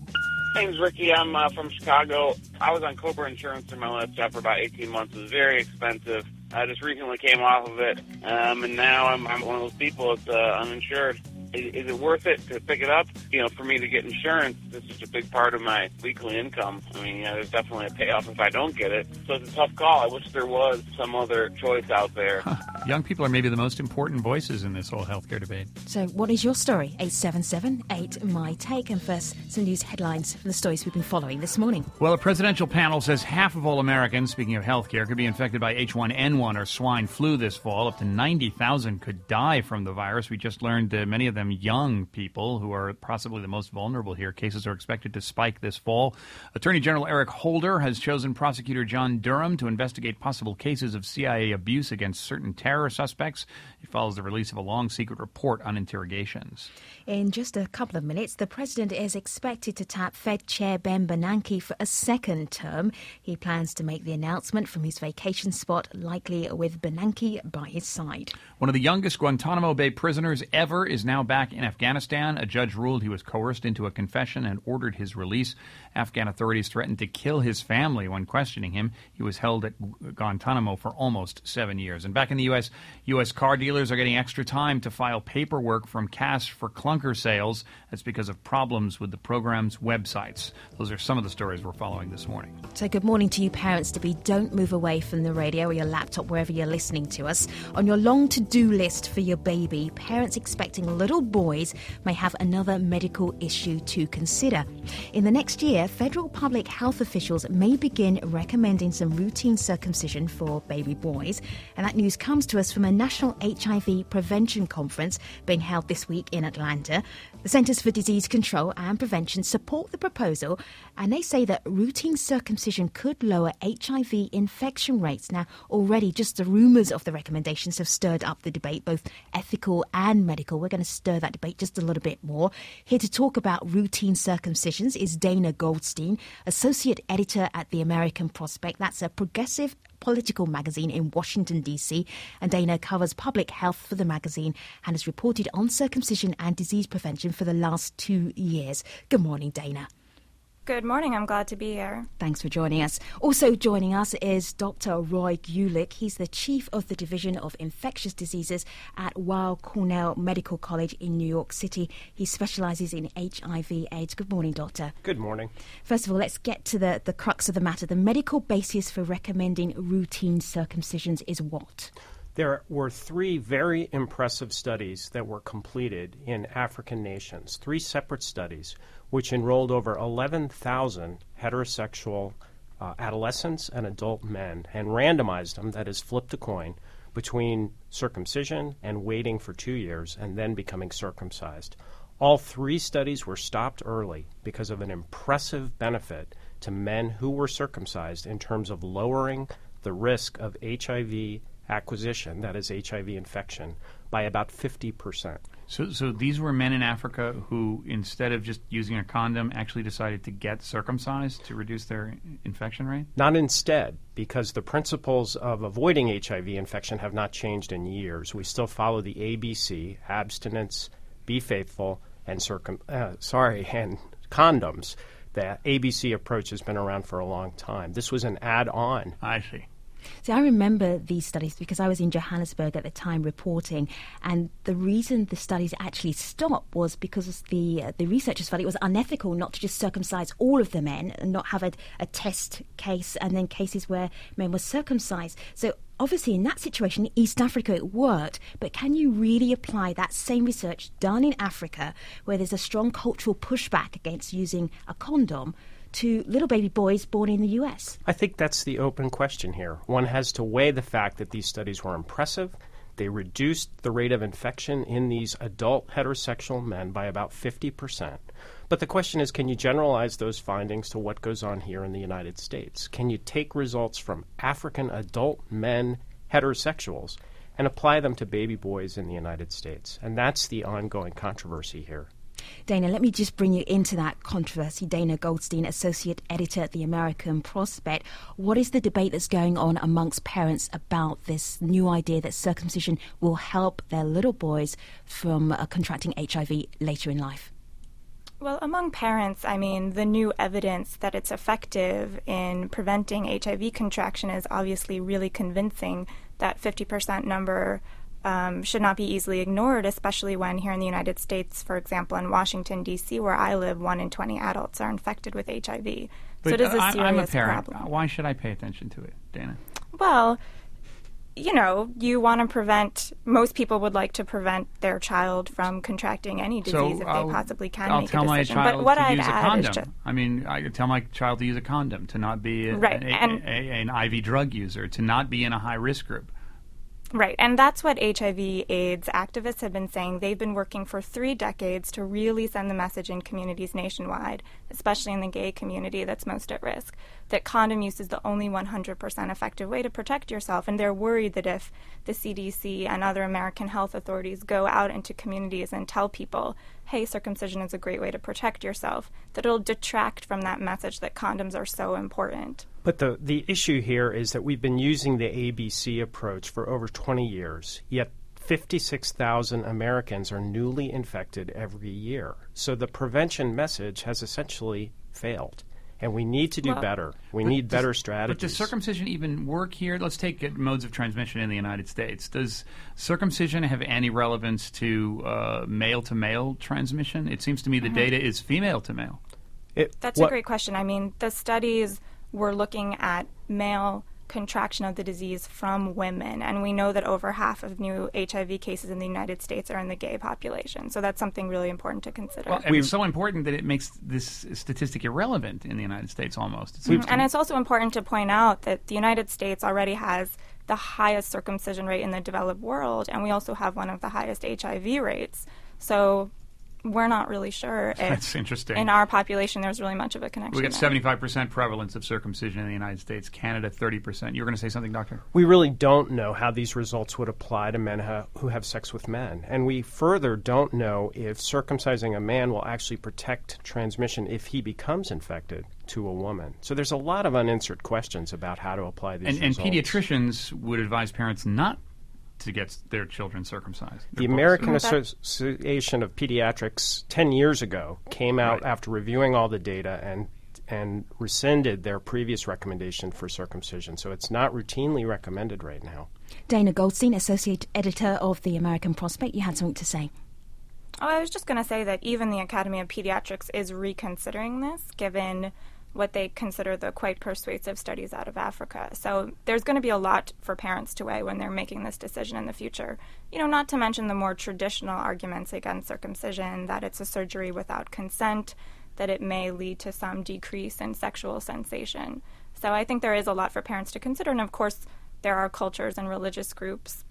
My name's Ricky. I'm uh, from Chicago. I was on Cobra Insurance in my last job for about eighteen months. It was very expensive. I just recently came off of it, um, and now I'm, I'm one of those people that's uh, uninsured. Is, is it worth it to pick it up? You know, for me to get insurance, this is a big part of my weekly income. I mean, yeah, there's definitely a payoff if I don't get it. So it's a tough call. I wish there was some other choice out there. Huh. Young people are maybe the most important voices in this whole healthcare debate. So what is your story? eight seven seven eight, M Y T A K E. And first, some news headlines from the stories we've been following this morning. Well, a presidential panel says half of all Americans, speaking of healthcare, could be infected by H one N one or swine flu this fall. Up to ninety thousand could die from the virus. We just learned uh, many of them young people who are possibly the most vulnerable here. Cases are expected to spike this fall. Attorney General Eric Holder has chosen prosecutor John Durham to investigate possible cases of C I A abuse against certain terror suspects. It follows the release of a long secret report on interrogations. In just a couple of minutes, the president is expected to tap Fed Chair Ben Bernanke for a second term. He plans to make the announcement from his vacation spot, likely with Bernanke by his side. One of the youngest Guantanamo Bay prisoners ever is now back in Afghanistan. A judge ruled he was coerced into a confession and ordered his release. Afghan authorities threatened to kill his family when questioning him. He was held at Guantanamo for almost seven years. And back in the U S, U S car dealers are getting extra time to file paperwork from cash for clunker sales. That's because of problems with the program's websites. Those are some of the stories we're following this morning. So good morning to you parents-to-be. Don't move away from the radio or your laptop, wherever you're listening to us. On your long to-do list for your baby, parents expecting little boys may have another medical issue to consider. In the next year, federal public health officials may begin recommending some routine circumcision for baby boys. And that news comes to us from a national H I V prevention conference being held this week in Atlanta. The Centers for Disease Control and Prevention support the proposal, and they say that routine circumcision could lower H I V infection rates. Now, already just the rumours of the recommendations have stirred up the debate, both ethical and medical. We're going to stir that debate just a little bit more. Here to talk about routine circumcisions is Dana Goldstein, Associate Editor at The American Prospect. That's a progressive political magazine in Washington, D C, and Dana covers public health for the magazine and has reported on circumcision and disease prevention for the last two years. Good morning, Dana. Good morning. I'm glad to be here. Thanks for joining us. Also joining us is Doctor Roy Gulick. He's the Chief of the Division of Infectious Diseases at Weill Cornell Medical College in New York City. He specialises in H I V AIDS. Good morning, Doctor. Good morning. First of all, let's get to the, the crux of the matter. The medical basis for recommending routine circumcisions is what? There were three very impressive studies that were completed in African nations, three separate studies, which enrolled over eleven thousand heterosexual uh, adolescents and adult men and randomized them, that is, flipped a coin, between circumcision and waiting for two years and then becoming circumcised. All three studies were stopped early because of an impressive benefit to men who were circumcised in terms of lowering the risk of H I V acquisition, that is H I V infection, by about fifty percent. So, so these were men in Africa who, instead of just using a condom, actually decided to get circumcised to reduce their infection rate? Not instead, because the principles of avoiding H I V infection have not changed in years. We still follow the A B C: abstinence, be faithful, and circum. Uh, sorry, and condoms. The A B C approach has been around for a long time. This was an add-on. I see. See, I remember these studies because I was in Johannesburg at the time reporting, and the reason the studies actually stopped was because the uh, the researchers felt it was unethical not to just circumcise all of the men and not have a, a test case and then cases where men were circumcised. So obviously in that situation, East Africa, it worked, but can you really apply that same research done in Africa where there's a strong cultural pushback against using a condom to little baby boys born in the U S? I think that's the open question here. One has to weigh the fact that these studies were impressive. They reduced the rate of infection in these adult heterosexual men by about fifty percent. But the question is, can you generalize those findings to what goes on here in the United States? Can you take results from African adult men, heterosexuals, and apply them to baby boys in the United States? And that's the ongoing controversy here. Dana, let me just bring you into that controversy. Dana Goldstein, Associate Editor at the American Prospect. What is the debate that's going on amongst parents about this new idea that circumcision will help their little boys from uh, contracting H I V later in life? Well, among parents, I mean, the new evidence that it's effective in preventing H I V contraction is obviously really convincing. That fifty percent number Um, should not be easily ignored, especially when here in the United States, for example, in Washington, D C, where I live, one in twenty adults are infected with H I V. But so it is a I, serious I'm a parent. problem. Why should I pay attention to it, Dana? Well, you know, you want to prevent, most people would like to prevent their child from contracting any disease So if I'll, they possibly can I'll make tell a my decision. child But what to I'd use a add condom. is just, I mean, I tell my child to use a condom, to not be a, Right, a, and- a, a, an I V drug user, to not be in a high-risk group. Right, and that's what H I V AIDS activists have been saying. They've been working for three decades to really send the message in communities nationwide, especially in the gay community that's most at risk, that condom use is the only one hundred percent effective way to protect yourself. And they're worried that if the C D C and other American health authorities go out into communities and tell people, hey, circumcision is a great way to protect yourself, that it'll detract from that message that condoms are so important. But the, the issue here is that we've been using the A B C approach for over twenty years, yet fifty-six thousand Americans are newly infected every year. So the prevention message has essentially failed. And we need to do Well, better. We but need does- better strategies. But does circumcision even work here? Let's take it, modes of transmission in the United States. Does circumcision have any relevance to uh, male-to-male transmission? It seems to me the Mhm. data is female-to-male. It, That's a great question. I mean, the studies were looking at male contraction of the disease from women, and we know that over half of new H I V cases in the United States are in the gay population. So that's something really important to consider. Well, and it's so important that it makes this statistic irrelevant in the United States almost. It seems Mhm. to And me. it's also important to point out that the United States already has the highest circumcision rate in the developed world, and we also have one of the highest H I V rates. So we're not really sure if That's interesting. in our population there's really much of a connection We got there. seventy-five percent prevalence of circumcision in the United States, Canada thirty percent. You were going to say something, Doctor? We really don't know how these results would apply to men ha- who have sex with men. And we further don't know if circumcising a man will actually protect transmission if he becomes infected to a woman. So there's a lot of unanswered questions about how to apply these And, and results. pediatricians would advise parents not to get their children circumcised. The Their American boys. Association of Pediatrics ten years ago came out Right. after reviewing all the data and and rescinded their previous recommendation for circumcision. So it's not routinely recommended right now. Dana Goldstein, Associate Editor of the American Prospect. You had something to say. Oh, I was just going to say that even the Academy of Pediatrics is reconsidering this, given what they consider the quite persuasive studies out of Africa. So there's going to be a lot for parents to weigh when they're making this decision in the future. You know, not to mention the more traditional arguments against circumcision, that it's a surgery without consent, that it may lead to some decrease in sexual sensation. So I think there is a lot for parents to consider. And of course, there are cultures and religious groups,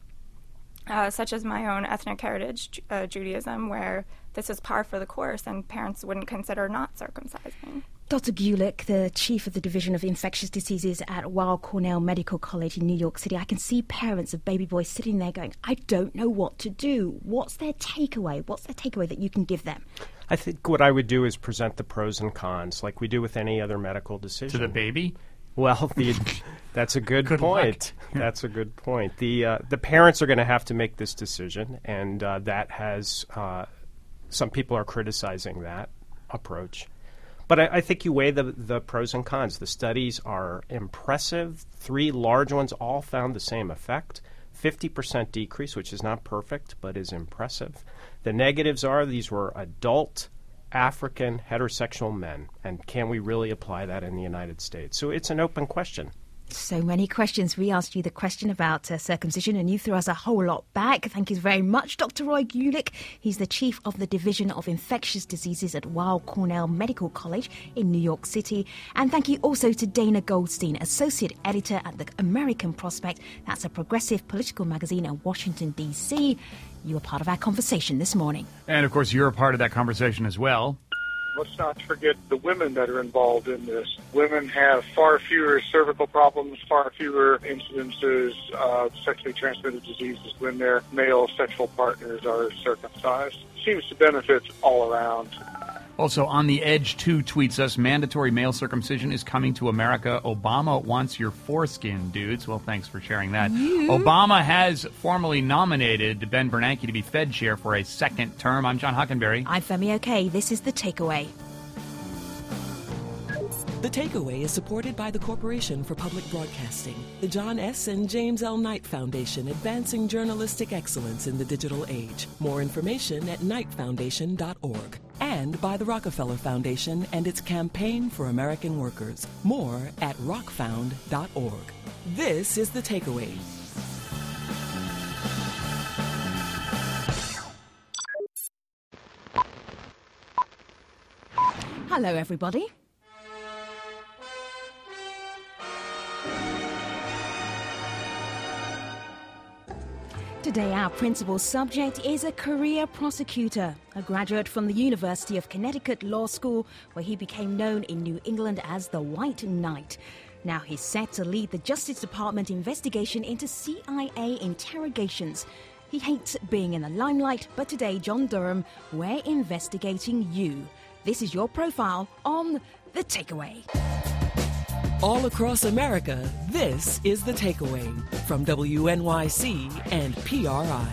uh, such as my own ethnic heritage, uh, Judaism, where this is par for the course and parents wouldn't consider not circumcising. Doctor Gulick, the chief of the Division of Infectious Diseases at Weill Cornell Medical College in New York City, I can see parents of baby boys sitting there going, I don't know what to do. What's their takeaway? What's their takeaway that you can give them? I think what I would do is present the pros and cons like we do with any other medical decision. To the baby? Well, the, that's a good, good point. That's a good point. The, uh, the parents are going to have to make this decision, and uh, that has uh, some people are criticizing that approach. But I, I think you weigh the, the pros and cons. The studies are impressive. Three large ones all found the same effect. fifty percent decrease, which is not perfect, but is impressive. The negatives are these were adult, African, heterosexual men. And can we really apply that in the United States? So it's an open question. So many questions. We asked you the question about uh, circumcision, and you threw us a whole lot back. Thank you very much, Doctor Roy Gulick. He's the chief of the Division of Infectious Diseases at Weill Cornell Medical College in New York City. And thank you also to Dana Goldstein, associate editor at the American Prospect. That's a progressive political magazine in Washington, D C. You were part of our conversation this morning. And, of course, you're a part of that conversation as well. Let's not forget the women that are involved in this. Women have far fewer cervical problems, far fewer incidences of sexually transmitted diseases when their male sexual partners are circumcised. Seems to benefit all around. Also, On the Edge two tweets us, mandatory male circumcision is coming to America. Obama wants your foreskin, dudes. Well, thanks for sharing that. You? Obama has formally nominated Ben Bernanke to be Fed chair for a second term. I'm John Hockenberry. I'm Femi Oke. This is The Takeaway. The Takeaway is supported by the Corporation for Public Broadcasting, the John S. and James L. Knight Foundation, advancing journalistic excellence in the digital age. More information at knight foundation dot org. And by the Rockefeller Foundation and its Campaign for American Workers. More at rock found dot org. This is The Takeaway. Hello, everybody. Today, our principal subject is a career prosecutor, a graduate from the University of Connecticut Law School, where he became known in New England as the White Knight. Now he's set to lead the Justice Department investigation into C I A interrogations. He hates being in the limelight, but today, John Durham, we're investigating you. This is your profile on The Takeaway. All across America, this is The Takeaway from W N Y C and P R I.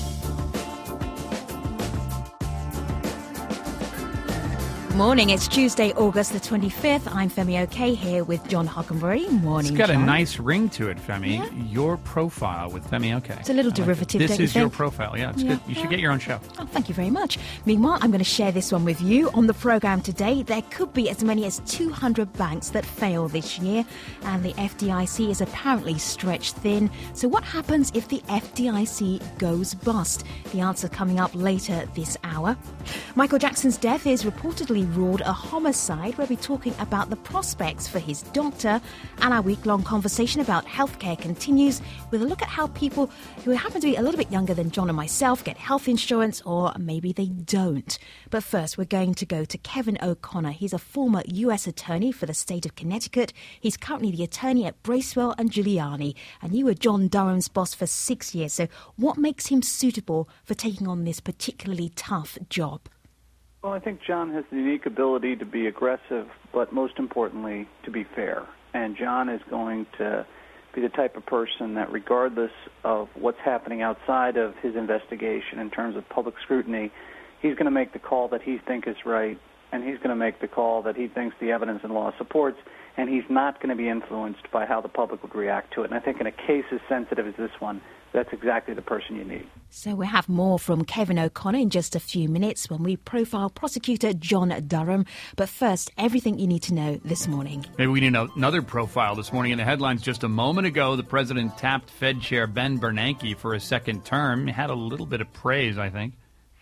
Morning, it's Tuesday, August the twenty-fifth. I'm Femi Oke here with John Hockenberry. Morning, It's got John. a nice ring to it, Femi. Yeah. Your profile with Femi Oke. It's a little derivative, This don't you is your think? profile, yeah. It's Yeah. good. You should get your own show. Oh, thank you very much. Meanwhile, I'm going to share this one with you. On the programme today, there could be as many as two hundred banks that fail this year, and the F D I C is apparently stretched thin. So what happens if the F D I C goes bust? The answer coming up later this hour. Michael Jackson's death is reportedly ruled a homicide. We'll be talking about the prospects for his doctor, and our week-long conversation about healthcare continues with a look at how people who happen to be a little bit younger than John and myself get health insurance, or maybe they don't. But first, we're going to go to Kevin O'Connor. He's a former U S attorney for the state of Connecticut. He's currently the attorney at Bracewell and Giuliani, and you were John Durham's boss for six years. So what makes him suitable for taking on this particularly tough job? Well, I think John has the unique ability to be aggressive, but most importantly, to be fair. And John is going to be the type of person that, regardless of what's happening outside of his investigation in terms of public scrutiny, he's going to make the call that he thinks is right, and he's going to make the call that he thinks the evidence and law supports, and he's not going to be influenced by how the public would react to it. And I think in a case as sensitive as this one, that's exactly the person you need. So we'll have more from Kevin O'Connor in just a few minutes when we profile prosecutor John Durham. But first, everything you need to know this morning. Maybe we need another profile this morning. In the headlines just a moment ago, the president tapped Fed Chair Ben Bernanke for a second term. He had a little bit of praise, I think.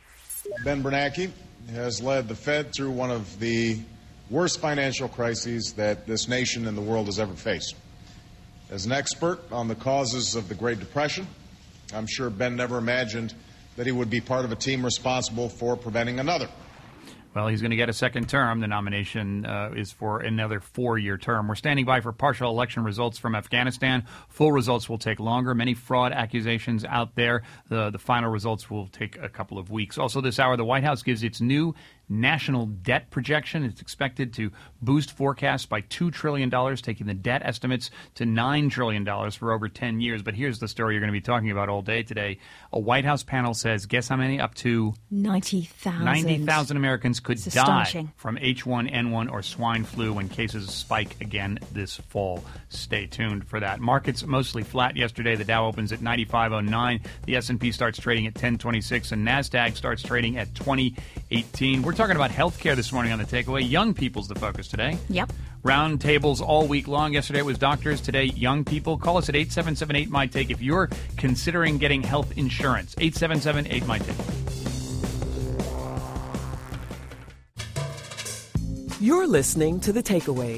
Ben Bernanke has led the Fed through one of the worst financial crises that this nation and the world has ever faced. As an expert on the causes of the Great Depression, I'm sure Ben never imagined that he would be part of a team responsible for preventing another. Well, he's going to get a second term. The nomination uh, is for another four-year term. We're standing by for partial election results from Afghanistan. Full results will take longer. Many fraud accusations out there. The, the final results will take a couple of weeks. Also this hour, the White House gives its new national debt projection. It's expected to boost forecasts by two trillion dollars, taking the debt estimates to nine trillion dollars for over ten years. But here's the story you're going to be talking about all day today. A White House panel says, guess how many? Up to ninety thousand. ninety thousand Americans could It's die astonishing. from H one N one or swine flu when cases spike again this fall. Stay tuned for that. Markets mostly flat yesterday. The Dow opens at ninety-five oh nine. The S and P starts trading at ten twenty-six, and NASDAQ starts trading at twenty eighteen. We're talking about healthcare this morning on The Takeaway. Young people's the focus today. Yep. Round tables all week long. Yesterday it was doctors. Today, young people. Call us at eight seven seven eight, M Y T A K E if you're considering getting health insurance. eight seven seven eight, M Y T A K E. You're listening to The Takeaway.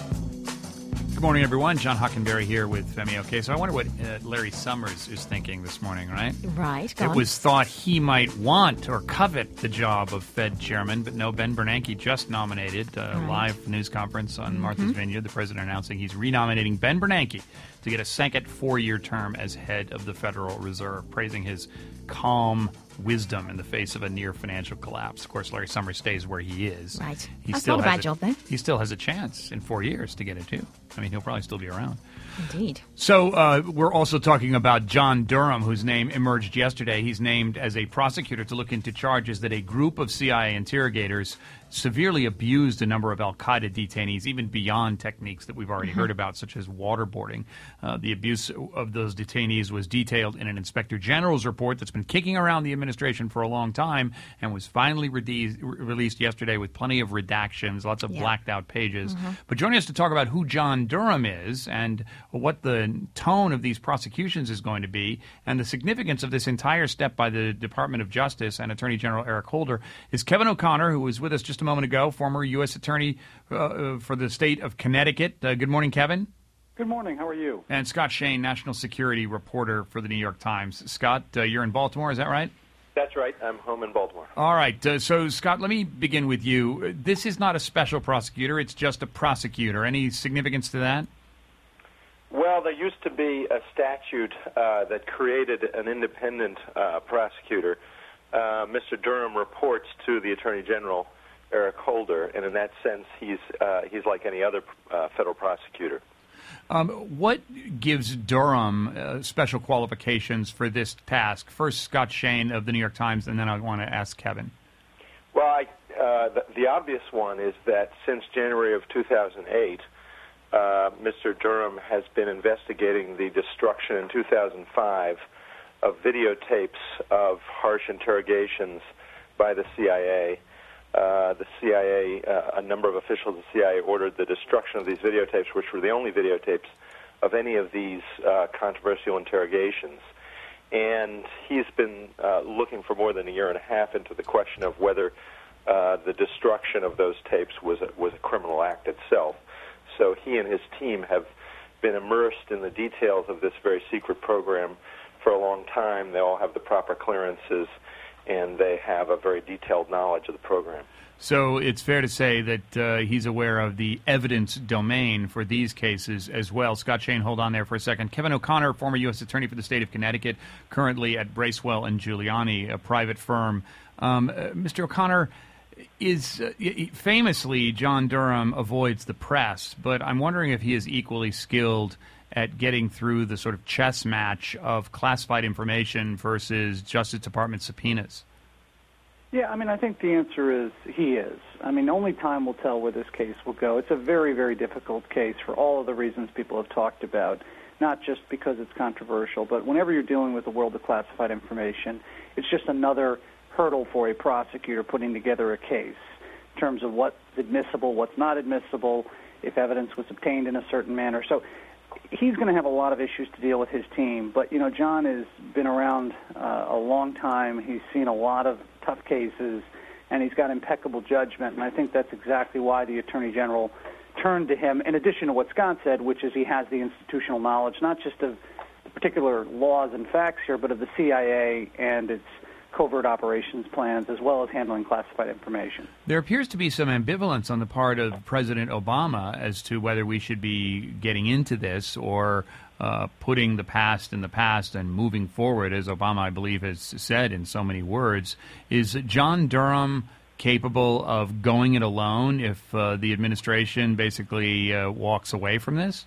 Good morning, everyone. John Hockenberry here with Femi OK. So I wonder what uh, Larry Summers is thinking this morning, right? Right. Go It on. was thought he might want or covet the job of Fed chairman, but no, Ben Bernanke just nominated. Uh, Right. Live news conference on Mhm. Martha's Vineyard, the president announcing he's renominating Ben Bernanke to get a second four-year term as head of the Federal Reserve, praising his calm wisdom in the face of a near financial collapse. Of course, Larry Summers stays where he is. Right. He That's still not a has bad job, though. He still has a chance in four years to get it, too. I mean, he'll probably still be around. Indeed. So uh, we're also talking about John Durham, whose name emerged yesterday. He's named as a prosecutor to look into charges that a group of C I A interrogators severely abused a number of al-Qaeda detainees, even beyond techniques that we've already Mhm. heard about, such as waterboarding. Uh, the abuse of those detainees was detailed in an inspector general's report that's been kicking around the administration for a long time and was finally rede- released yesterday with plenty of redactions, lots of Yeah. blacked out pages. Mhm. But joining us to talk about who John Durham is and what the tone of these prosecutions is going to be and the significance of this entire step by the Department of Justice and Attorney General Eric Holder is Kevin O'Connor, who was with us just a moment ago, former U S Attorney uh, for the state of Connecticut. Uh, good morning, Kevin. Good morning. How are you? And Scott Shane, national security reporter for the New York Times. Scott, uh, you're in Baltimore, is that right? That's right. I'm home in Baltimore. All right. Uh, so, Scott, let me begin with you. This is not a special prosecutor. It's just a prosecutor. Any significance to that? Well, there used to be a statute uh, that created an independent uh, prosecutor. Uh, Mister Durham reports to the Attorney General, Eric Holder, and in that sense, he's uh, he's like any other uh, federal prosecutor. Um, what gives Durham uh, special qualifications for this task? First, Scott Shane of the New York Times, and then I want to ask Kevin. Well, I, uh, the, the obvious one is that since January of two thousand eight, uh, Mister Durham has been investigating the destruction in two thousand five of videotapes of harsh interrogations by the C I A. Uh, the C I A, uh, a number of officials of the C I A ordered the destruction of these videotapes, which were the only videotapes of any of these uh, controversial interrogations. And he's been uh, looking for more than a year and a half into the question of whether uh, the destruction of those tapes was a, was a criminal act itself. So he and his team have been immersed in the details of this very secret program for a long time. They all have the proper clearances, and they have a very detailed knowledge of the program. So it's fair to say that uh, he's aware of the evidence domain for these cases as well. Scott Shane, hold on there for a second. Kevin O'Connor, former U S Attorney for the state of Connecticut, currently at Bracewell and Giuliani, a private firm. Um, uh, Mister O'Connor, is uh, famously John Durham avoids the press, but I'm wondering if he is equally skilled at getting through the sort of chess match of classified information versus Justice Department subpoenas. Yeah, I mean, I think the answer is he is. I mean, only time will tell where this case will go. It's a very, very difficult case for all of the reasons people have talked about, not just because it's controversial, but whenever you're dealing with the world of classified information, it's just another hurdle for a prosecutor putting together a case in terms of what's admissible, what's not admissible, if evidence was obtained in a certain manner. So he's going to have a lot of issues to deal with his team. But, you know, John has been around uh, a long time. He's seen a lot of tough cases, and he's got impeccable judgment. And I think that's exactly why the Attorney General turned to him, in addition to what Scott said, which is he has the institutional knowledge, not just of the particular laws and facts here, but of the C I A and its covert operations plans, as well as handling classified information. There appears to be some ambivalence on the part of President Obama as to whether we should be getting into this or uh, putting the past in the past and moving forward, as Obama, I believe, has said in so many words. Is John Durham capable of going it alone if uh, the administration basically uh, walks away from this?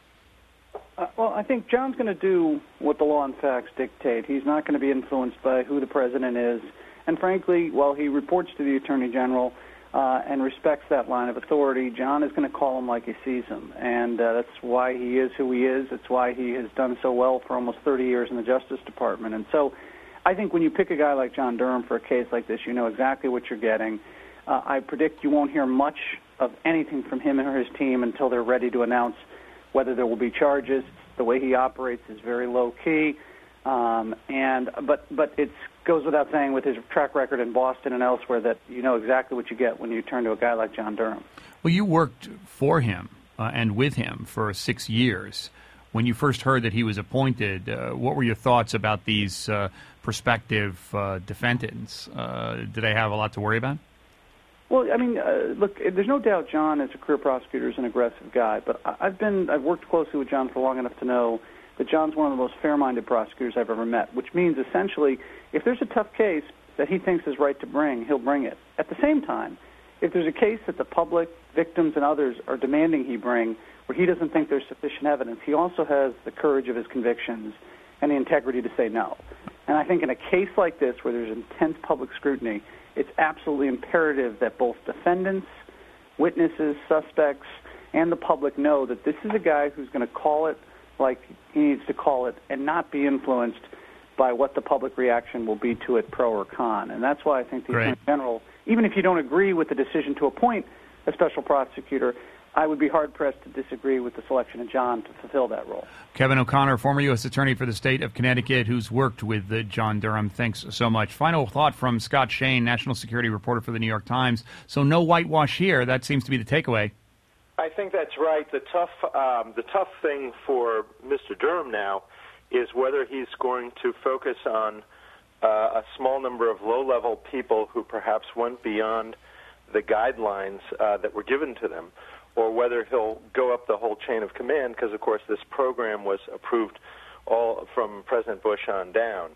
Uh, well, I think John's going to do what the law and facts dictate. He's not going to be influenced by who the president is. And frankly, while he reports to the Attorney General uh, and respects that line of authority, John is going to call him like he sees him. And uh, that's why he is who he is. It's why he has done so well for almost thirty years in the Justice Department. And so I think when you pick a guy like John Durham for a case like this, you know exactly what you're getting. Uh, I predict you won't hear much of anything from him or his team until they're ready to announce whether there will be charges. The way he operates is very low-key, um, and but but it goes without saying with his track record in Boston and elsewhere that you know exactly what you get when you turn to a guy like John Durham. Well, you worked for him uh, and with him for six years. When you first heard that he was appointed, uh, what were your thoughts about these uh, prospective uh, defendants? Uh, did they have a lot to worry about? Well, I mean, uh, look, there's no doubt John, as a career prosecutor, is an aggressive guy. But I've been, I've worked closely with John for long enough to know that John's one of the most fair-minded prosecutors I've ever met. Which means, essentially, if there's a tough case that he thinks is right to bring, he'll bring it. At the same time, if there's a case that the public, victims, and others are demanding he bring, where he doesn't think there's sufficient evidence, he also has the courage of his convictions and the integrity to say no. And I think in a case like this, where there's intense public scrutiny, it's absolutely imperative that both defendants, witnesses, suspects, and the public know that this is a guy who's going to call it like he needs to call it and not be influenced by what the public reaction will be to it, pro or con. And that's why I think the Great. Attorney General, even if you don't agree with the decision to appoint a special prosecutor, I would be hard-pressed to disagree with the selection of John to fulfill that role. Kevin O'Connor, former U S Attorney for the state of Connecticut, who's worked with uh, John Durham. Thanks so much. Final thought from Scott Shane, national security reporter for the New York Times. So no whitewash here. That seems to be the takeaway. I think that's right. The tough, um, the tough thing for Mister Durham now is whether he's going to focus on uh, a small number of low-level people who perhaps went beyond the guidelines uh, that were given to them, or whether he'll go up the whole chain of command, because, of course, this program was approved all from President Bush on down.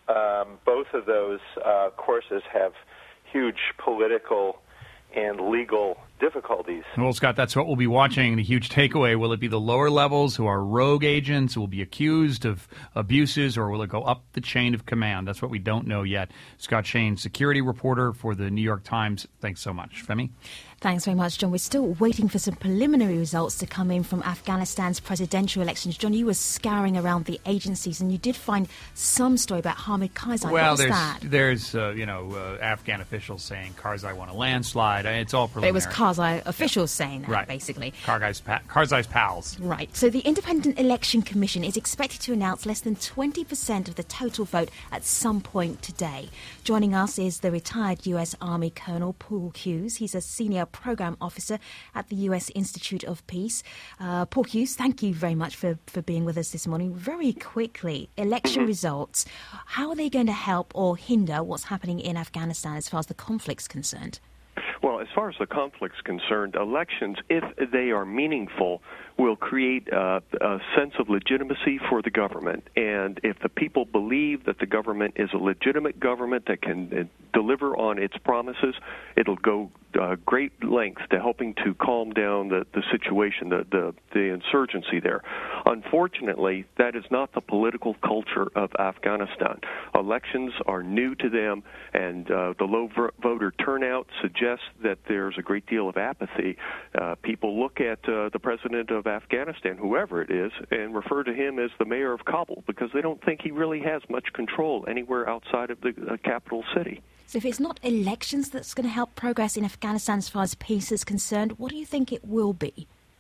Um, both of those uh, courses have huge political and legal difficulties. Well, Scott, that's what we'll be watching. The huge takeaway, will it be the lower levels who are rogue agents who will be accused of abuses, or will it go up the chain of command? That's what we don't know yet. Scott Shane, security reporter for the New York Times. Thanks so much. Femi? Thanks very much, John. We're still waiting for some preliminary results to come in from Afghanistan's presidential elections. John, you were scouring around the agencies, and you did find some story about Hamid Karzai. Well, What's there's, that? there's uh, you know, uh, Afghan officials saying Karzai won a landslide. It's all preliminary. It was Karzai officials yeah. saying that, right. basically. Karzai's, pa- Karzai's pals. Right. So the Independent Election Commission is expected to announce less than twenty percent of the total vote at some point today. Joining us is the retired U S Army Colonel Paul Hughes. He's a senior program officer at the U S Institute of Peace. Uh, Paul Hughes, thank you very much for, for being with us this morning. Very quickly, election Mm-hmm. results, how are they going to help or hinder what's happening in Afghanistan as far as the conflict's concerned? Well, as far as the conflict's concerned, elections, if they are meaningful, will create uh, a sense of legitimacy for the government. And if the people believe that the government is a legitimate government that can uh, deliver on its promises, it'll go uh, great lengths to helping to calm down the, the situation, the, the, the insurgency there. Unfortunately, that is not the political culture of Afghanistan. Elections are new to them, and uh, the low v- voter turnout suggests that there's a great deal of apathy. Uh, people look at uh, the president of Afghanistan, whoever it is, and refer to him as the mayor of Kabul because they don't think he really has much control anywhere outside of the uh, capital city. So if it's not elections that's going to help progress in Afghanistan as far as peace is concerned, what do you think it will be?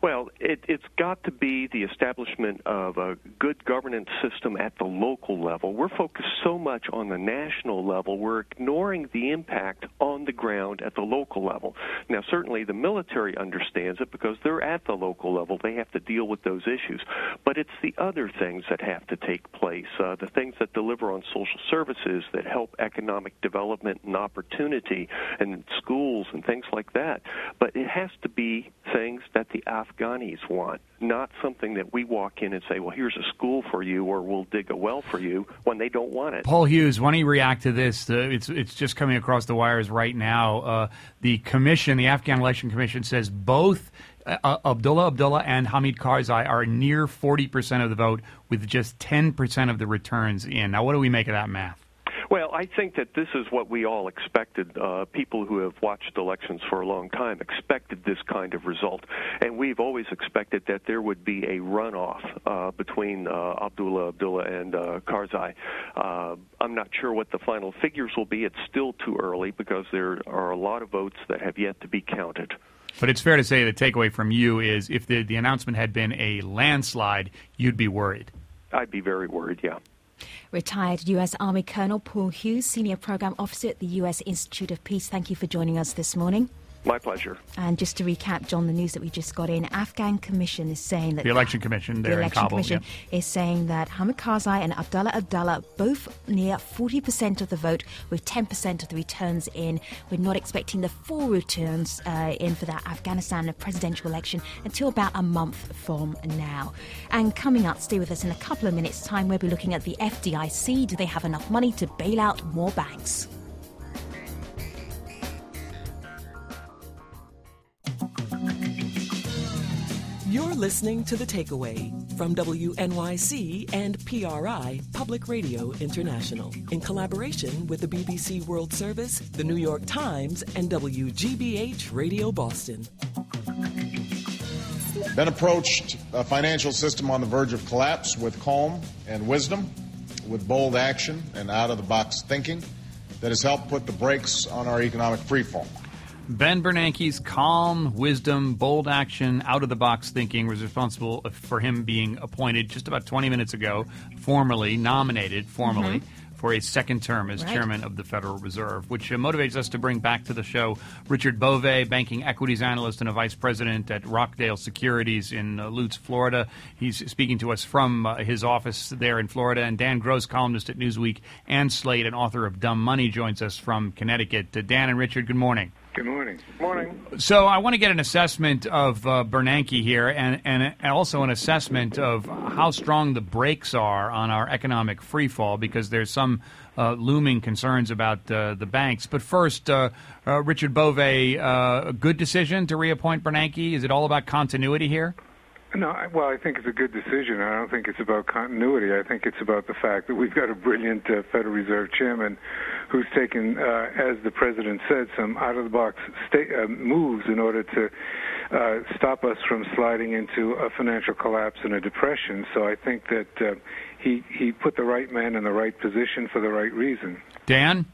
Well, it, it's got to be the establishment of a good governance system at the local level. We're focused so much on the national level, we're ignoring the impact on the ground at the local level. Now, certainly the military understands it because they're at the local level. They have to deal with those issues. But it's the other things that have to take place, uh, the things that deliver on social services, that help economic development and opportunity and schools and things like that. But it has to be things that the Afghanis want, not something that we walk in and say, well, here's a school for you or we'll dig a well for you when they don't want it. Paul Hughes, why don't you react to this? Uh, it's it's just coming across the wires right now. Uh, the commission, the Afghan Election Commission, says both uh, Abdullah Abdullah and Hamid Karzai are near forty percent of the vote with just ten percent of the returns in. Now, what do we make of that math? Well, I think that this is what we all expected. Uh, people who have watched elections for a long time expected this kind of result. And we've always expected that there would be a runoff uh, between uh, Abdullah Abdullah and uh, Karzai. Uh, I'm not sure what the final figures will be. It's still too early because there are a lot of votes that have yet to be counted. But it's fair to say the takeaway from you is if the, the announcement had been a landslide, you'd be worried. I'd be very worried, yeah. Retired U S Army Colonel Paul Hughes, Senior Program Officer at the U S Institute of Peace. Thank you for joining us this morning. My pleasure. And just to recap, John, the news that we just got in, Afghan Commission is saying that... The Election Commission there the in Election Kabul. Commission Yeah. is saying that Hamid Karzai and Abdullah Abdullah, both near forty percent of the vote with ten percent of the returns in. We're not expecting the full returns uh, in for that Afghanistan presidential election until about a month from now. And coming up, stay with us in a couple of minutes' time, we'll be looking at the F D I C. Do they have enough money to bail out more banks? You're listening to The Takeaway from W N Y C and P R I Public Radio International in collaboration with the B B C World Service, the New York Times, and W G B H Radio Boston. Ben approached a financial system on the verge of collapse with calm and wisdom, with bold action and out-of-the-box thinking that has helped put the brakes on our economic freefall. Ben Bernanke's calm, wisdom, bold action, out-of-the-box thinking was responsible for him being appointed just about twenty minutes ago, formally nominated, formally, mm-hmm. for a second term as right. chairman of the Federal Reserve, which uh, motivates us to bring back to the show Richard Bove, banking equities analyst and a vice president at Rockdale Securities in uh, Lutz, Florida. He's speaking to us from uh, his office there in Florida. And Dan Gross, columnist at Newsweek and Slate and author of Dumb Money, joins us from Connecticut. Uh, Dan and Richard, good morning. Good morning. Good morning. So I want to get an assessment of uh, Bernanke here and, and also an assessment of how strong the brakes are on our economic freefall, because there's some uh, looming concerns about uh, the banks. But first, uh, uh, Richard Bove, uh, a good decision to reappoint Bernanke? Is it all about continuity here? No, well, I think it's a good decision. I don't think it's about continuity. I think it's about the fact that we've got a brilliant uh, Federal Reserve chairman who's taken, uh, as the president said, some out-of-the-box sta- uh, moves in order to uh, stop us from sliding into a financial collapse and a depression. So I think that uh, he, he put the right man in the right position for the right reason. Dan?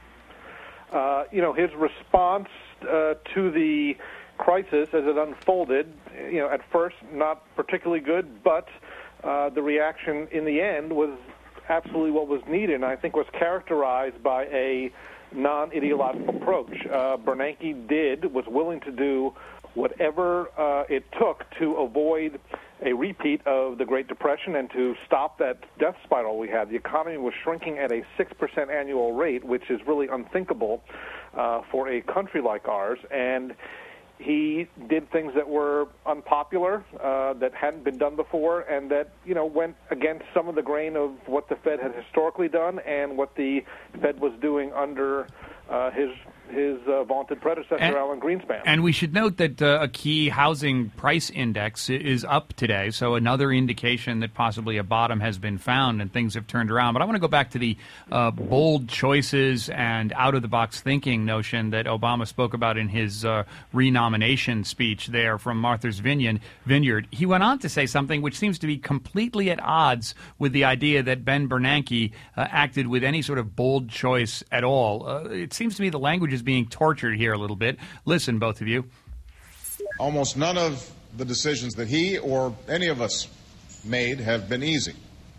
Uh, you know, his response uh, to the crisis as it unfolded, you know, at first not particularly good, but uh, the reaction in the end was absolutely what was needed, and I think was characterized by a non-ideological approach. Uh, Bernanke did, was willing to do whatever uh, it took to avoid a repeat of the Great Depression and to stop that death spiral we had. The economy was shrinking at a six percent annual rate, which is really unthinkable uh, for a country like ours, and he did things that were unpopular, uh, that hadn't been done before, and that, you know, went against some of the grain of what the Fed had historically done and what the Fed was doing under uh, his his uh, vaunted predecessor, and, Alan Greenspan. And we should note that uh, a key housing price index is up today, so another indication that possibly a bottom has been found and things have turned around. But I want to go back to the uh, bold choices and out-of-the-box thinking notion that Obama spoke about in his uh, renomination speech there from Martha's Vineyard. Vineyard. He went on to say something which seems to be completely at odds with the idea that Ben Bernanke uh, acted with any sort of bold choice at all. Uh, it seems to me the language is being tortured here a little bit. Listen, both of you. Almost none of the decisions that he or any of us made have been easy.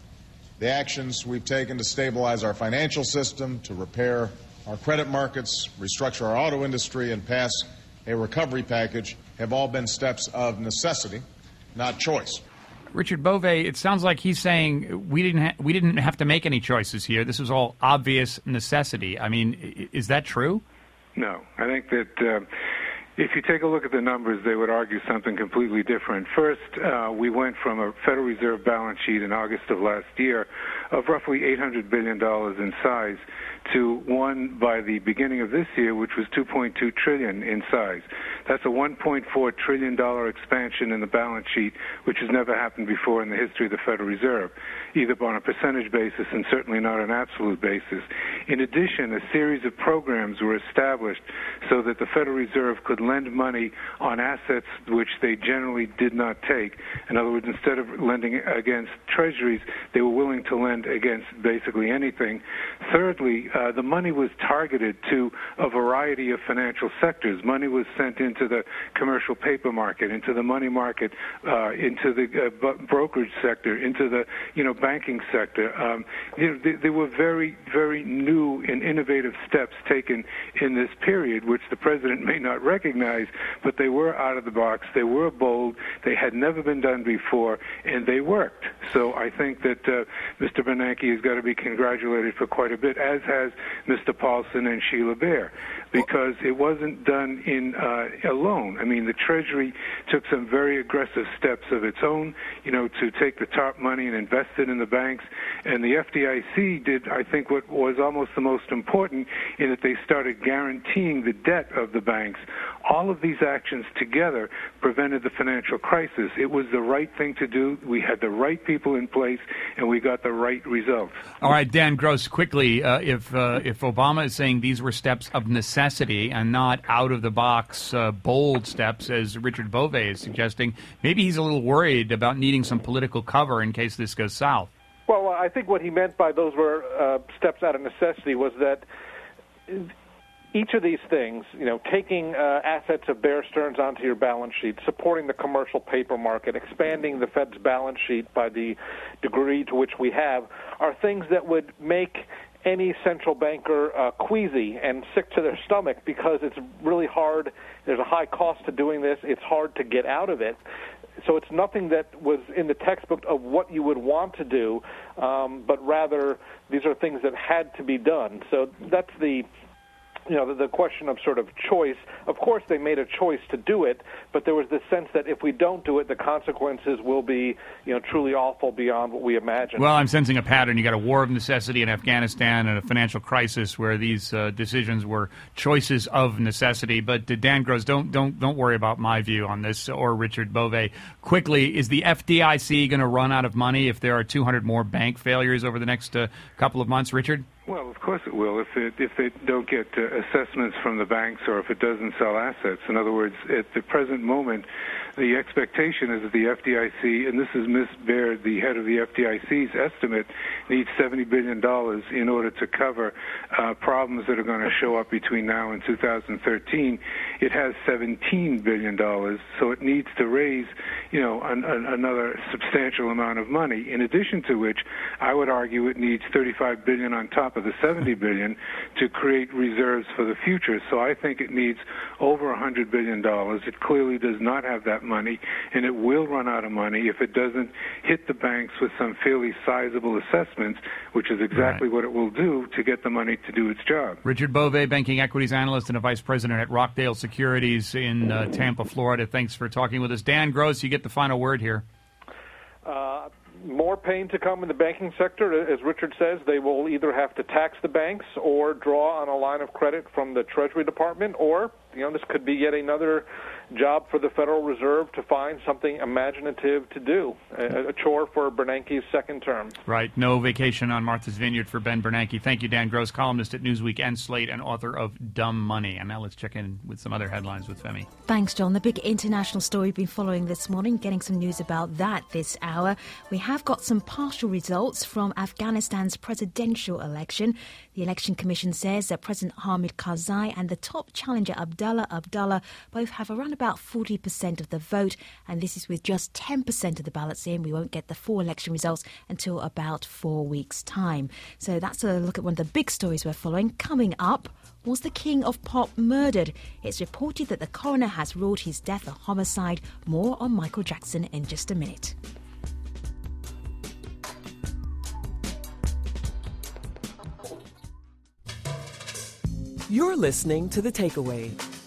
The actions we've taken to stabilize our financial system, to repair our credit markets, restructure our auto industry, and pass a recovery package have all been steps of necessity, not choice. Richard Bove, it sounds like he's saying we didn't ha- we didn't have to make any choices here. This was all obvious necessity. I mean, is that true? No. I think that uh, if you take a look at the numbers, they would argue something completely different. First, uh, we went from a Federal Reserve balance sheet in August of last year of roughly eight hundred billion dollars in size to one by the beginning of this year, which was two point two trillion dollars in size. That's a one point four trillion dollars expansion in the balance sheet, which has never happened before in the history of the Federal Reserve, either on a percentage basis and certainly not an absolute basis. In addition, a series of programs were established so that the Federal Reserve could lend money on assets which they generally did not take. In other words, instead of lending against treasuries, they were willing to lend against basically anything. Thirdly, uh, the money was targeted to a variety of financial sectors. Money was sent into the commercial paper market, into the money market, uh, into the uh, brokerage sector, into the you know banking sector. Um, you know, they, they were very, very new and innovative steps taken in this period, which the president may not recognize, but they were out of the box. They were bold. They had never been done before, and they worked. So I think that uh, Mister Bernanke has got to be congratulated for quite a bit, as has Mister Paulson and Sheila Bair, because it wasn't done in uh, alone. I mean, the Treasury took some very aggressive steps of its own, you know, to take the TARP money and invest it in the banks, and the F D I C did, I think, what was almost the most important, in that they started guaranteeing the debt of the banks. All of these actions together prevented the financial crisis. It was the right thing to do. We had the right people in place, and we got the right results. All right, Dan Gross, quickly, uh, if uh, if Obama is saying these were steps of necessity and not out-of-the-box, uh, bold steps, as Richard Bove is suggesting, maybe he's a little worried about needing some political cover in case this goes south. Well, I think what he meant by those were uh, steps out of necessity was that each of these things, you know, taking uh, assets of Bear Stearns onto your balance sheet, supporting the commercial paper market, expanding the Fed's balance sheet by the degree to which we have, are things that would make any central banker uh, queasy and sick to their stomach, because it's really hard. There's a high cost to doing this. It's hard to get out of it. So it's nothing that was in the textbook of what you would want to do, um, but rather these are things that had to be done. So that's the you know, the, the question of sort of choice. Of course, they made a choice to do it, but there was this sense that if we don't do it, the consequences will be, you know, truly awful beyond what we imagine. Well, I'm sensing a pattern. You got a war of necessity in Afghanistan and a financial crisis where these uh, decisions were choices of necessity. But uh, Dan Gross, don't don't don't worry about my view on this, or Richard Bove. Quickly, is the F D I C going to run out of money if there are two hundred more bank failures over the next uh, couple of months, Richard? Well, of course it will. If it, if they don't get uh, assessments from the banks, or if it doesn't sell assets. In other words, at the present moment, the expectation is that the F D I C, and this is Miz Baird, the head of the F D I C's estimate, needs seventy billion dollars in order to cover uh, problems that are going to show up between now and two thousand thirteen. It has seventeen billion dollars, so it needs to raise, you know, an, an, another substantial amount of money. In addition to which, I would argue it needs thirty-five billion dollars on top of the seventy billion dollars to create reserves for the future. So I think it needs over one hundred billion dollars. It clearly does not have that money, and it will run out of money if it doesn't hit the banks with some fairly sizable assessments, which is exactly right. what it will do to get the money to do its job. Richard Bove, banking equities analyst and a vice president at Rockdale Securities in uh, Tampa, Florida. Thanks for talking with us. Dan Gross, you get the final word here. Uh, more pain to come in the banking sector. As Richard says, they will either have to tax the banks or draw on a line of credit from the Treasury Department, or, you know, this could be yet another job for the Federal Reserve to find something imaginative to do, a, a chore for Bernanke's second term. Right. No vacation on Martha's Vineyard for Ben Bernanke. Thank you, Dan Gross, columnist at Newsweek and Slate and author of Dumb Money. And now let's check in with some other headlines with Femi. Thanks, John. The big international story we've been following this morning, getting some news about that this hour. We have got some partial results from Afghanistan's presidential election. The Election Commission says that President Hamid Karzai and the top challenger Abdullah Abdullah both have around about about forty percent of the vote, and this is with just ten percent of the ballots in. We won't get the full election results until about four weeks' time. So that's a look at one of the big stories we're following. Coming up, was the King of Pop murdered? It's reported that the coroner has ruled his death a homicide. More on Michael Jackson in just a minute. You're listening to The Takeaway.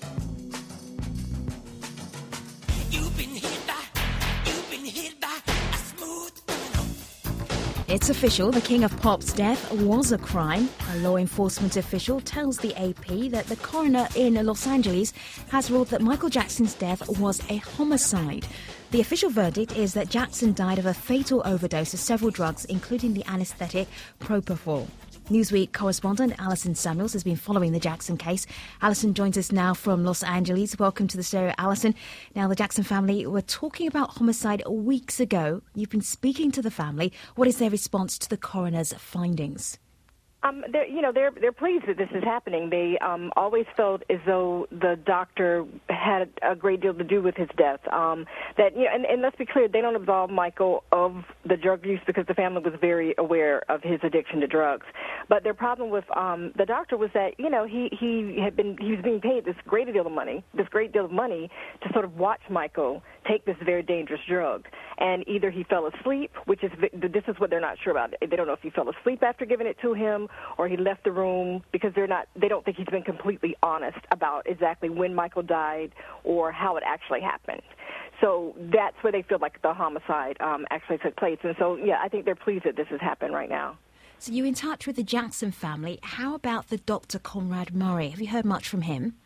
It's official, the King of Pop's death was a crime. A law enforcement official tells the A P that the coroner in Los Angeles has ruled that Michael Jackson's death was a homicide. The official verdict is that Jackson died of a fatal overdose of several drugs, including the anaesthetic propofol. Newsweek correspondent Alison Samuels has been following the Jackson case. Alison joins us now from Los Angeles. Welcome to the show, Alison. Now, the Jackson family were talking about homicide weeks ago. You've been speaking to the family. What is their response to the coroner's findings? Um, they're, you know, they're they're pleased that this is happening. They um, always felt as though the doctor had a great deal to do with his death. Um, that you know, and, and let's be clear, they don't absolve Michael of the drug use because the family was very aware of his addiction to drugs. But their problem with um, the doctor was that you know he he had been he was being paid this great deal of money, this great deal of money to sort of watch Michael take this very dangerous drug. And either he fell asleep, which is this is what they're not sure about. They don't know if he fell asleep after giving it to him, or he left the room because they're not. They don't think he's been completely honest about exactly when Michael died or how it actually happened. So that's where they feel like the homicide um, actually took place. And so, yeah, I think they're pleased that this has happened right now. So you're in touch with the Jackson family. How about the Doctor Conrad Murray? Have you heard much from him?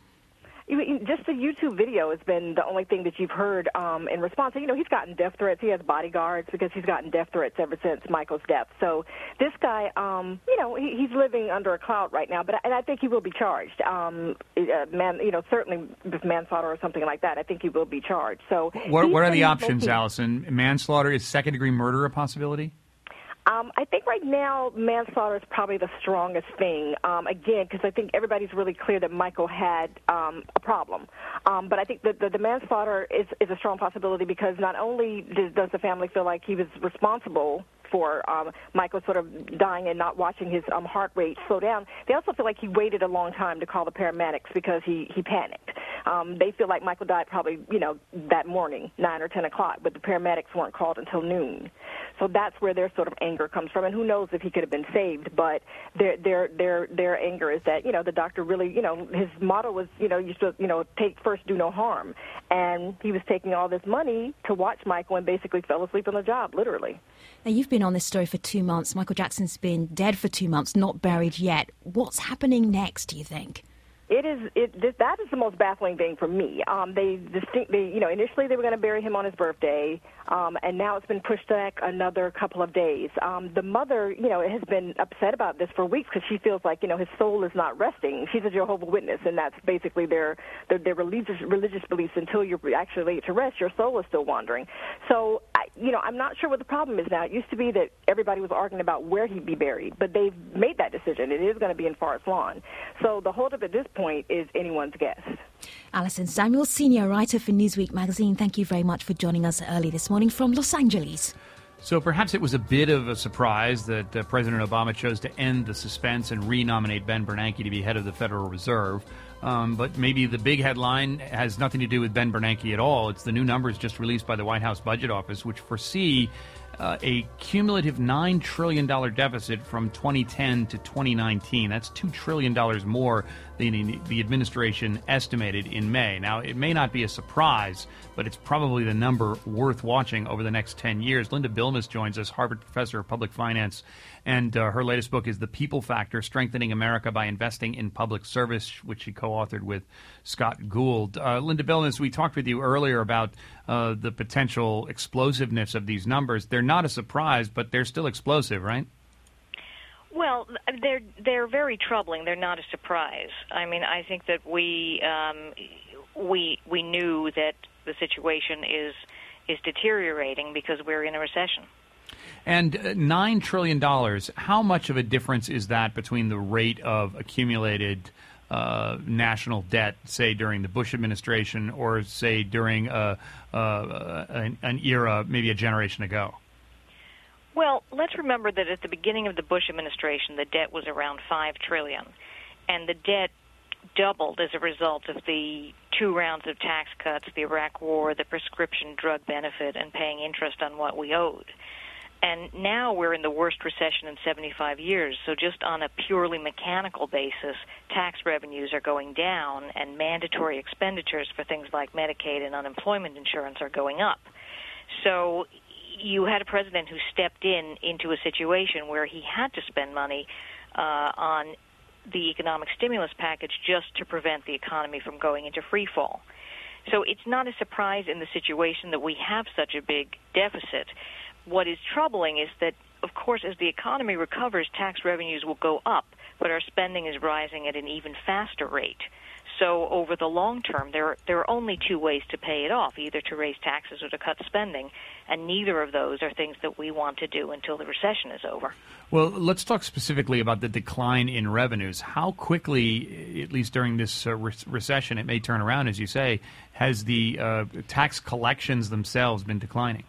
Just the YouTube video has been the only thing that you've heard um, in response. You know, he's gotten death threats. He has bodyguards because he's gotten death threats ever since Michael's death. So this guy, um, you know, he, he's living under a cloud right now. But and I think he will be charged. Um, uh, man, you know, certainly with manslaughter or something like that. I think he will be charged. So what, what are the options, making, Alison? Manslaughter, is second-degree murder a possibility? Um, I think right now manslaughter is probably the strongest thing, um, again, because I think everybody's really clear that Michael had um, a problem. Um, but I think that the, the manslaughter is, is a strong possibility because not only does, does the family feel like he was responsible for um, Michael sort of dying and not watching his um, heart rate slow down, they also feel like he waited a long time to call the paramedics because he, he panicked. Um, they feel like Michael died probably, you know, that morning, nine or ten o'clock, but the paramedics weren't called until noon. So that's where their sort of anger comes from. And who knows if he could have been saved, but their their their their anger is that, you know, the doctor really, you know, his motto was, you know, you should, you know, take first, do no harm. And he was taking all this money to watch Michael and basically fell asleep on the job, literally. Now, you've been on this story for two months. Michael Jackson's been dead for two months, not buried yet. What's happening next, do you think? It is. It this, that is the most baffling thing for me. Um, they distinctly, you know, initially they were going to bury him on his birthday, um, and now it's been pushed back another couple of days. Um, the mother, you know, has been upset about this for weeks because she feels like, you know, his soul is not resting. She's a Jehovah's Witness, and that's basically their their, their religious religious beliefs. Until you're actually laid to rest, your soul is still wandering. So, I, you know, I'm not sure what the problem is now. It used to be that everybody was arguing about where he'd be buried, but they've made that decision. It is going to be in Forest Lawn. So the holdup at this point is anyone's guess. Alison Samuels, senior writer for Newsweek magazine, thank you very much for joining us early this morning from Los Angeles. So perhaps it was a bit of a surprise that uh, President Obama chose to end the suspense and re-nominate Ben Bernanke to be head of the Federal Reserve. Um, but maybe the big headline has nothing to do with Ben Bernanke at all. It's the new numbers just released by the White House Budget Office, which foresee uh, a cumulative nine trillion dollars deficit from twenty ten to twenty nineteen. That's two trillion dollars more than the administration estimated in May. Now, it may not be a surprise, but it's probably the number worth watching over the next ten years. Linda Bilmes joins us, Harvard professor of public finance, and uh, her latest book is The People Factor, Strengthening America by Investing in Public Service, which she co-authored with Scott Gould. Uh, Linda Bilmes, we talked with you earlier about uh, the potential explosiveness of these numbers. They're not a surprise, but they're still explosive, right? Well, they're they're very troubling. They're not a surprise. I mean, I think that we um, we we knew that the situation is is deteriorating because we're in a recession. And uh, nine trillion dollars, how much of a difference is that between the rate of accumulated uh, national debt, say during the Bush administration, or say during a, uh, an, an era, maybe a generation ago? Well, let's remember that at the beginning of the Bush administration, the debt was around five trillion dollars, and the debt doubled as a result of the two rounds of tax cuts, the Iraq War, the prescription drug benefit, and paying interest on what we owed. And now we're in the worst recession in seventy-five years, so just on a purely mechanical basis, tax revenues are going down, and mandatory expenditures for things like Medicaid and unemployment insurance are going up. So you had a president who stepped in into a situation where he had to spend money uh, on the economic stimulus package just to prevent the economy from going into free fall. So it's not a surprise in the situation that we have such a big deficit. What is troubling is that, of course, as the economy recovers, tax revenues will go up, but our spending is rising at an even faster rate. So over the long term, there are, there are only two ways to pay it off, either to raise taxes or to cut spending, and neither of those are things that we want to do until the recession is over. Well, let's talk specifically about the decline in revenues. How quickly, at least during this uh, re- recession, it may turn around, as you say, has the uh, tax collections themselves been declining?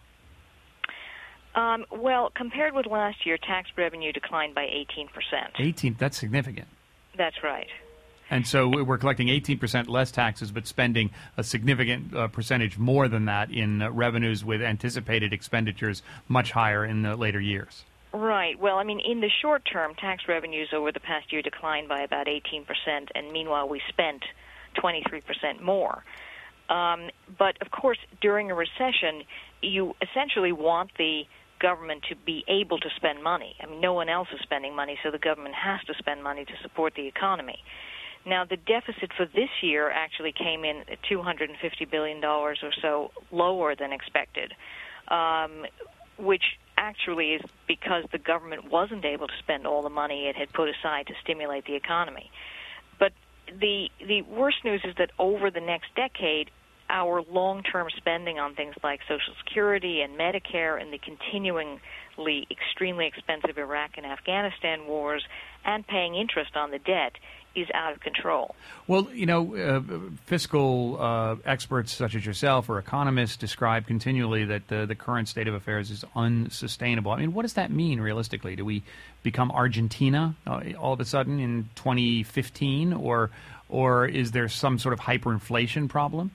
Um, well, compared with last year, tax revenue declined by eighteen percent. eighteen, that's significant. That's right. And so we're collecting eighteen percent less taxes, but spending a significant uh, percentage more than that in uh, revenues, with anticipated expenditures much higher in the later years. Right. Well, I mean, in the short term, tax revenues over the past year declined by about eighteen percent, and meanwhile we spent twenty-three percent more. Um, but, of course, during a recession, you essentially want the government to be able to spend money. I mean, no one else is spending money, so the government has to spend money to support the economy. Now, the deficit for this year actually came in at two hundred fifty billion dollars or so lower than expected, um, which actually is because the government wasn't able to spend all the money it had put aside to stimulate the economy. But the the worst news is that over the next decade, our long-term spending on things like Social Security and Medicare and the continuingly extremely expensive Iraq and Afghanistan wars and paying interest on the debt is out of control. Well, you know, uh, fiscal uh, experts such as yourself or economists describe continually that the, the current state of affairs is unsustainable. I mean, what does that mean realistically? Do we become Argentina uh, all of a sudden in twenty fifteen, or or is there some sort of hyperinflation problem?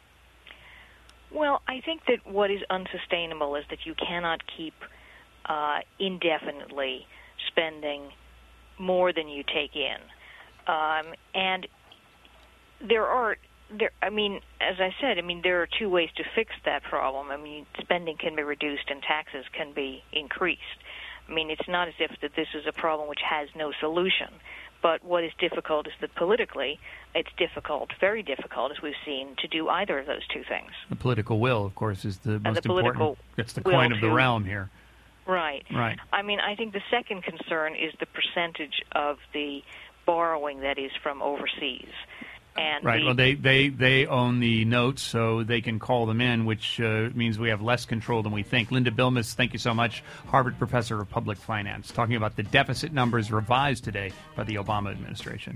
Well, I think that what is unsustainable is that you cannot keep uh, indefinitely spending more than you take in. Um, and there are, there. I mean, as I said, I mean, there are two ways to fix that problem. I mean, spending can be reduced and taxes can be increased. I mean, it's not as if that this is a problem which has no solution. But what is difficult is that politically, it's difficult, very difficult, as we've seen, to do either of those two things. The political will, of course, is the most the important. It's the coin of the to, realm here. Right. Right. I mean, I think the second concern is the percentage of the borrowing that is from overseas. And right. The, well, they, they, they own the notes, so they can call them in, which uh, means we have less control than we think. Linda Bilmes, thank you so much, Harvard professor of public finance, talking about the deficit numbers revised today by the Obama administration.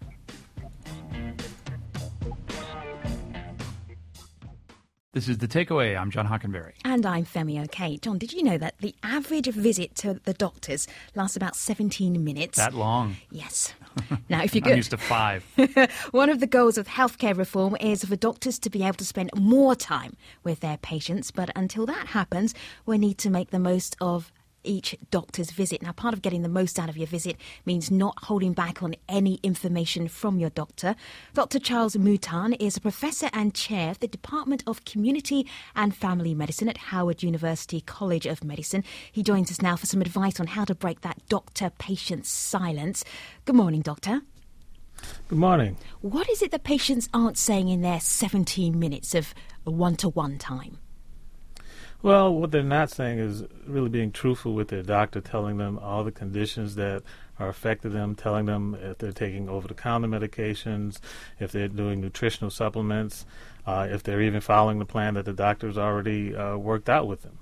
This is The Takeaway. I'm John Hockenberry. And I'm Femi O'Kay. John, did you know that the average visit to the doctors lasts about seventeen minutes? That long? Yes. Now, if you're I'm good. used to five. One of the goals of healthcare reform is for doctors to be able to spend more time with their patients. But until that happens, we need to make the most of each doctor's visit. Now, part of getting the most out of your visit means not holding back on any information from your doctor. Doctor Charles Mouton is a professor and chair of the Department of Community and Family Medicine at Howard University College of Medicine. He joins us now for some advice on how to break that doctor-patient silence. Good morning, doctor. Good morning. What is it that patients aren't saying in their seventeen minutes of one-to-one time? Well, what they're not saying is really being truthful with their doctor, telling them all the conditions that are affecting them, telling them if they're taking over-the-counter medications, if they're doing nutritional supplements, uh, if they're even following the plan that the doctor's already uh, worked out with them.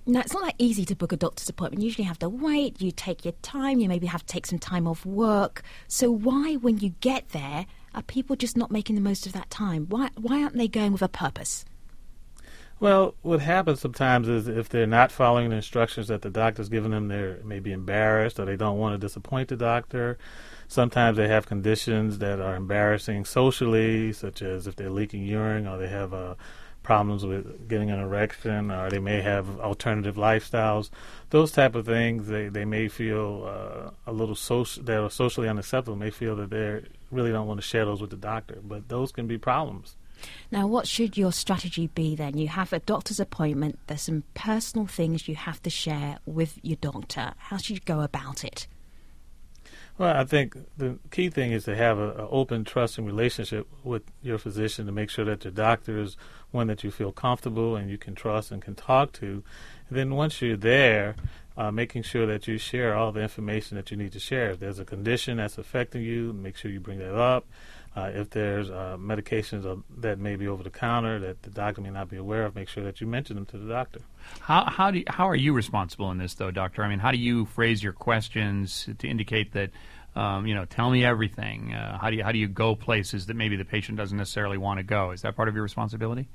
Now, it's not that easy to book a doctor's appointment. You usually have to wait, you take your time, you maybe have to take some time off work. So why, when you get there, are people just not making the most of that time? Why, why aren't they going with a purpose? Well, what happens sometimes is if they're not following the instructions that the doctor's given them, they're maybe embarrassed or they don't want to disappoint the doctor. Sometimes they have conditions that are embarrassing socially, such as if they're leaking urine or they have uh, problems with getting an erection, or they may have alternative lifestyles. Those type of things, they, they may feel uh, a little social, that are socially unacceptable, may feel that they really don't want to share those with the doctor. But those can be problems. Now, what should your strategy be then? You have a doctor's appointment. There's some personal things you have to share with your doctor. How should you go about it? Well, I think the key thing is to have an open, trusting relationship with your physician to make sure that your doctor is one that you feel comfortable and you can trust and can talk to. And then once you're there, uh, making sure that you share all the information that you need to share. If there's a condition that's affecting you, make sure you bring that up. Uh, if there's uh, medications uh, that may be over the counter that the doctor may not be aware of, make sure that you mention them to the doctor. How how do you, how are you responsible in this, though, doctor? I mean, how do you phrase your questions to indicate that, um, you know, tell me everything? Uh, how do you how do you go places that maybe the patient doesn't necessarily want to go? Is that part of your responsibility?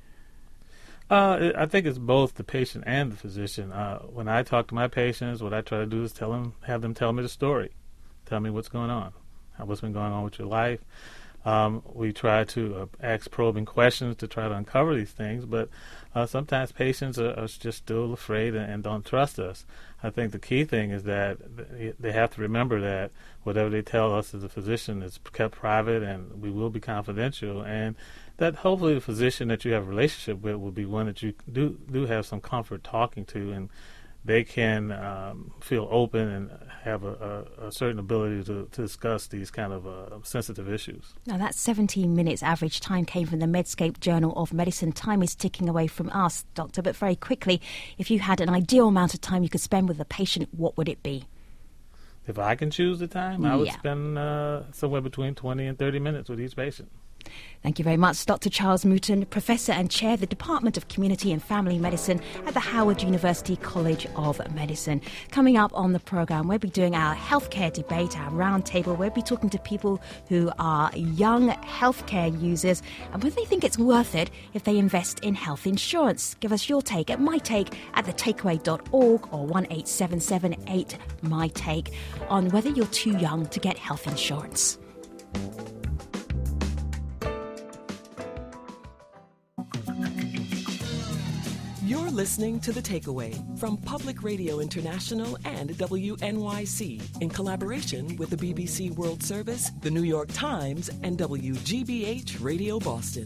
Uh, I think it's both the patient and the physician. Uh, when I talk to my patients, what I try to do is tell them, have them tell me the story, tell me what's going on, what's been going on with your life. Um, we try to uh, ask probing questions to try to uncover these things, but uh, sometimes patients are, are just still afraid and, and don't trust us. I think the key thing is that they have to remember that whatever they tell us as a physician is kept private and we will be confidential, and that hopefully the physician that you have a relationship with will be one that you do, do have some comfort talking to, and they can um, feel open and have a, a, a certain ability to, to discuss these kind of uh, sensitive issues. Now, that seventeen minutes average time came from the Medscape Journal of Medicine. Time is ticking away from us, Doctor, but very quickly, if you had an ideal amount of time you could spend with a patient, what would it be? If I can choose the time, I would yeah. spend uh, somewhere between twenty and thirty minutes with each patient. Thank you very much, Doctor Charles Mouton, Professor and Chair of the Department of Community and Family Medicine at the Howard University College of Medicine. Coming up on the programme, we'll be doing our healthcare debate, our roundtable. We'll be talking to people who are young healthcare users and whether they think it's worth it if they invest in health insurance. Give us your take at my take at the takeaway dot org or one eight seven seven eight my take on whether you're too young to get health insurance. You're listening to The Takeaway from Public Radio International and W N Y C in collaboration with the B B C World Service, the New York Times, and W G B H Radio Boston.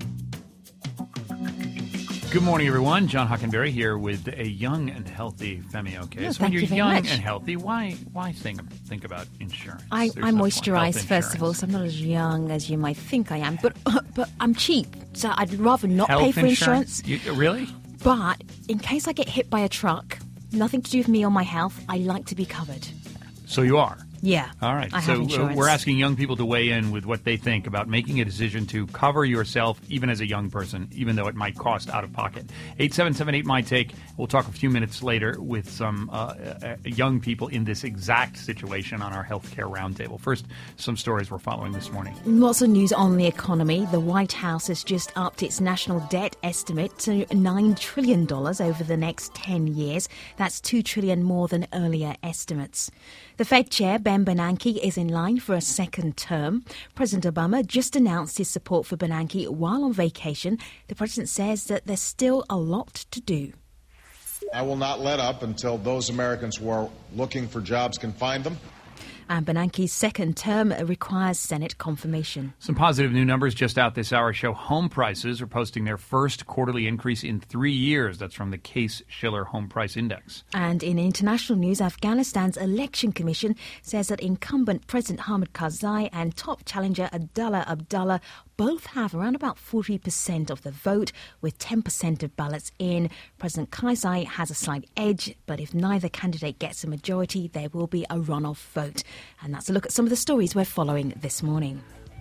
Good morning, everyone. John Hockenberry here with a young and healthy Femi. Okay, Yeah, so when thank you're you very young much. and healthy, why why think think about insurance? I, There's I no moisturise health first of all, so I'm not as young as you might think I am. But but I'm cheap, so I'd rather not Health pay for insurance. You, really? But in case I get hit by a truck, nothing to do with me or my health, I like to be covered. So you are. Yeah. All right. I so have uh, insurance. we're asking young people to weigh in with what they think about making a decision to cover yourself, even as a young person, even though it might cost out of pocket. eight seven seven eight my take. We'll talk a few minutes later with some uh, uh, young people in this exact situation on our healthcare roundtable. First, some stories we're following this morning. Lots of news on the economy. The White House has just upped its national debt estimate to nine trillion dollars over the next ten years. That's two trillion dollars more than earlier estimates. The Fed chair, Ben Bernanke, is in line for a second term. President Obama just announced his support for Bernanke while on vacation. The president says that there's still a lot to do. I will not let up until those Americans who are looking for jobs can find them. And Bernanke's second term requires Senate confirmation. Some positive new numbers just out this hour show home prices are posting their first quarterly increase in three years. That's from the Case-Shiller Home Price Index. And in international news, Afghanistan's election commission says that incumbent President Hamid Karzai and top challenger Abdullah Abdullah both have around about forty percent of the vote, with ten percent of ballots in. President Karzai has a slight edge, but if neither candidate gets a majority, there will be a runoff vote. And that's a look at some of the stories we're following this morning.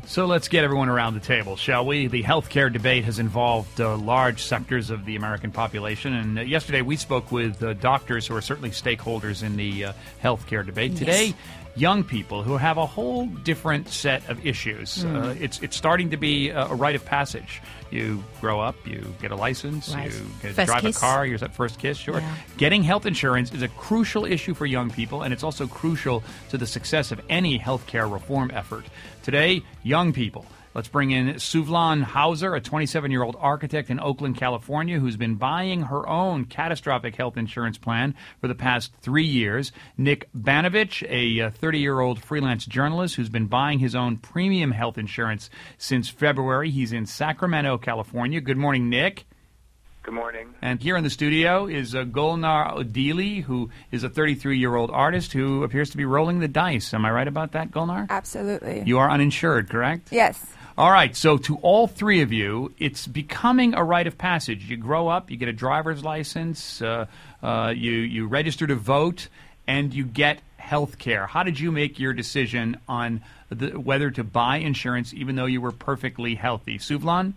So let's get everyone around the table, shall we? The healthcare debate has involved uh, large sectors of the American population, and uh, yesterday we spoke with uh, doctors who are certainly stakeholders in the uh, healthcare debate. Yes. Today, young people who have a whole different set of issues. Mm. Uh, it's it's starting to be a, a rite of passage. You grow up, you get a license, Right. you get, First drive kiss. a car, you're at first kiss, sure. Yeah. Getting health insurance is a crucial issue for young people, and it's also crucial to the success of any healthcare reform effort. Today, young people. Let's bring in Suvlan Hauser, a twenty-seven-year-old architect in Oakland, California, who's been buying her own catastrophic health insurance plan for the past three years. Nick Banovich, a thirty-year-old freelance journalist who's been buying his own premium health insurance since February. He's in Sacramento, California. Good morning, Nick. Good morning. And here in the studio is uh, Golnar Odili, who is a thirty-three-year-old artist who appears to be rolling the dice. Am I right about that, Golnar? Absolutely. You are uninsured, correct? Yes. All right, so to all three of you, it's becoming a rite of passage. You grow up, you get a driver's license, uh, uh, you, you register to vote, and you get health care. How did you make your decision on the, whether to buy insurance even though you were perfectly healthy? Suvlan?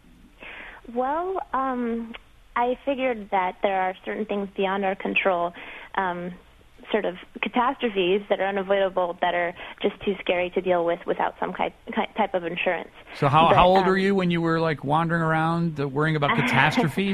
Well, um, I figured that there are certain things beyond our control, um, sort of catastrophes that are unavoidable that are just too scary to deal with without some ki- ki- type of insurance. So how, But, how old um, were you when you were, like, wandering around uh, worrying about catastrophes?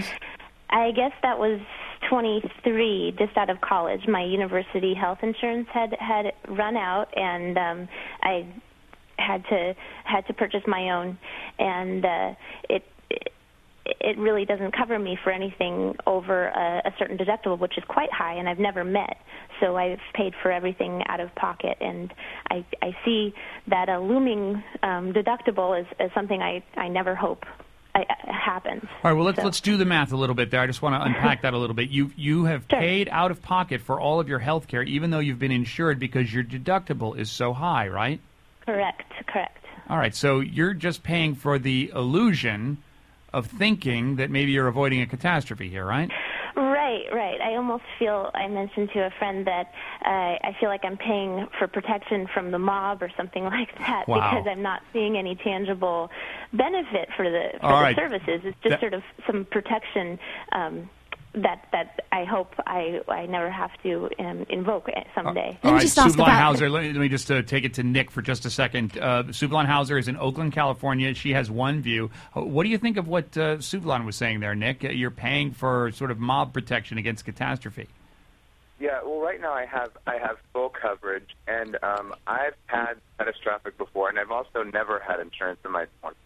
I guess that was twenty-three, just out of college. My university health insurance had had run out, and um, I had to had to purchase my own, and uh, it. it it really doesn't cover me for anything over a, a certain deductible, which is quite high, and I've never met. So I've paid for everything out of pocket, and I, I see that a looming um, deductible is, is something I, I never hope I, happens. All right, well, let's, So- let's do the math a little bit there. I just want to unpack that a little bit. You, you have paid out of pocket for all of your health care, even though you've been insured because your deductible is so high, right? Correct, correct. All right, so you're just paying for the illusion of thinking that maybe you're avoiding a catastrophe here, right? Right, right. I almost feel, I mentioned to a friend that uh, I feel like I'm paying for protection from the mob or something like that Wow. because I'm not seeing any tangible benefit for the, for All the right. services. It's just That- sort of some protection um, that that I hope I, I never have to um, invoke someday. All right, Suvlan Hauser, let me, let me just uh, take it to Nick for just a second. Uh, Suvlan Hauser is in Oakland, California. She has one view. Uh, What do you think of what uh, Suvlan was saying there, Nick? Uh, You're paying for sort of mob protection against catastrophe. Yeah, well, right now I have I have full coverage, and um, I've had catastrophic before, and I've also never had insurance in my twenties.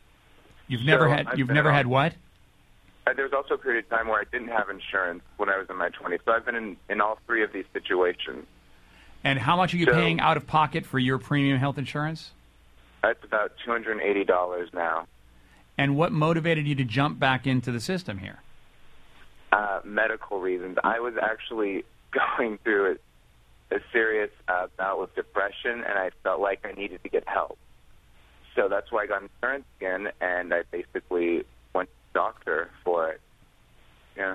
You've never So had. I've You've been never around- had what? Uh, there was also a period of time where I didn't have insurance when I was in my twenties, so I've been in, in all three of these situations. And how much are you So- paying out of pocket for your premium health insurance? That's about two hundred eighty dollars now. And what motivated you to jump back into the system here? Uh, medical reasons. I was actually going through a, a serious uh, bout with depression, and I felt like I needed to get help. So that's why I got insurance again, and I basically went to the doctor for it. Yeah.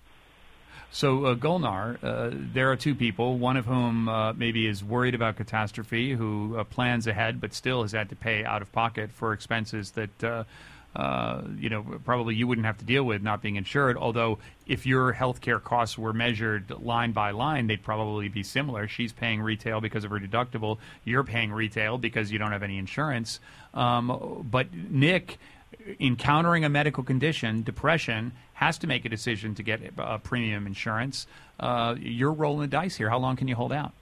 So, uh, Golnar, uh, there are two people, one of whom uh, maybe is worried about catastrophe, who uh, plans ahead but still has had to pay out of pocket for expenses that, uh, uh, you know, probably you wouldn't have to deal with not being insured, although if your health care costs were measured line by line, they'd probably be similar. She's paying retail because of her deductible. You're paying retail because you don't have any insurance. Um, but Nick, encountering a medical condition, depression, has to make a decision to get uh, premium insurance. Uh, you're rolling the dice here. How long can you hold out?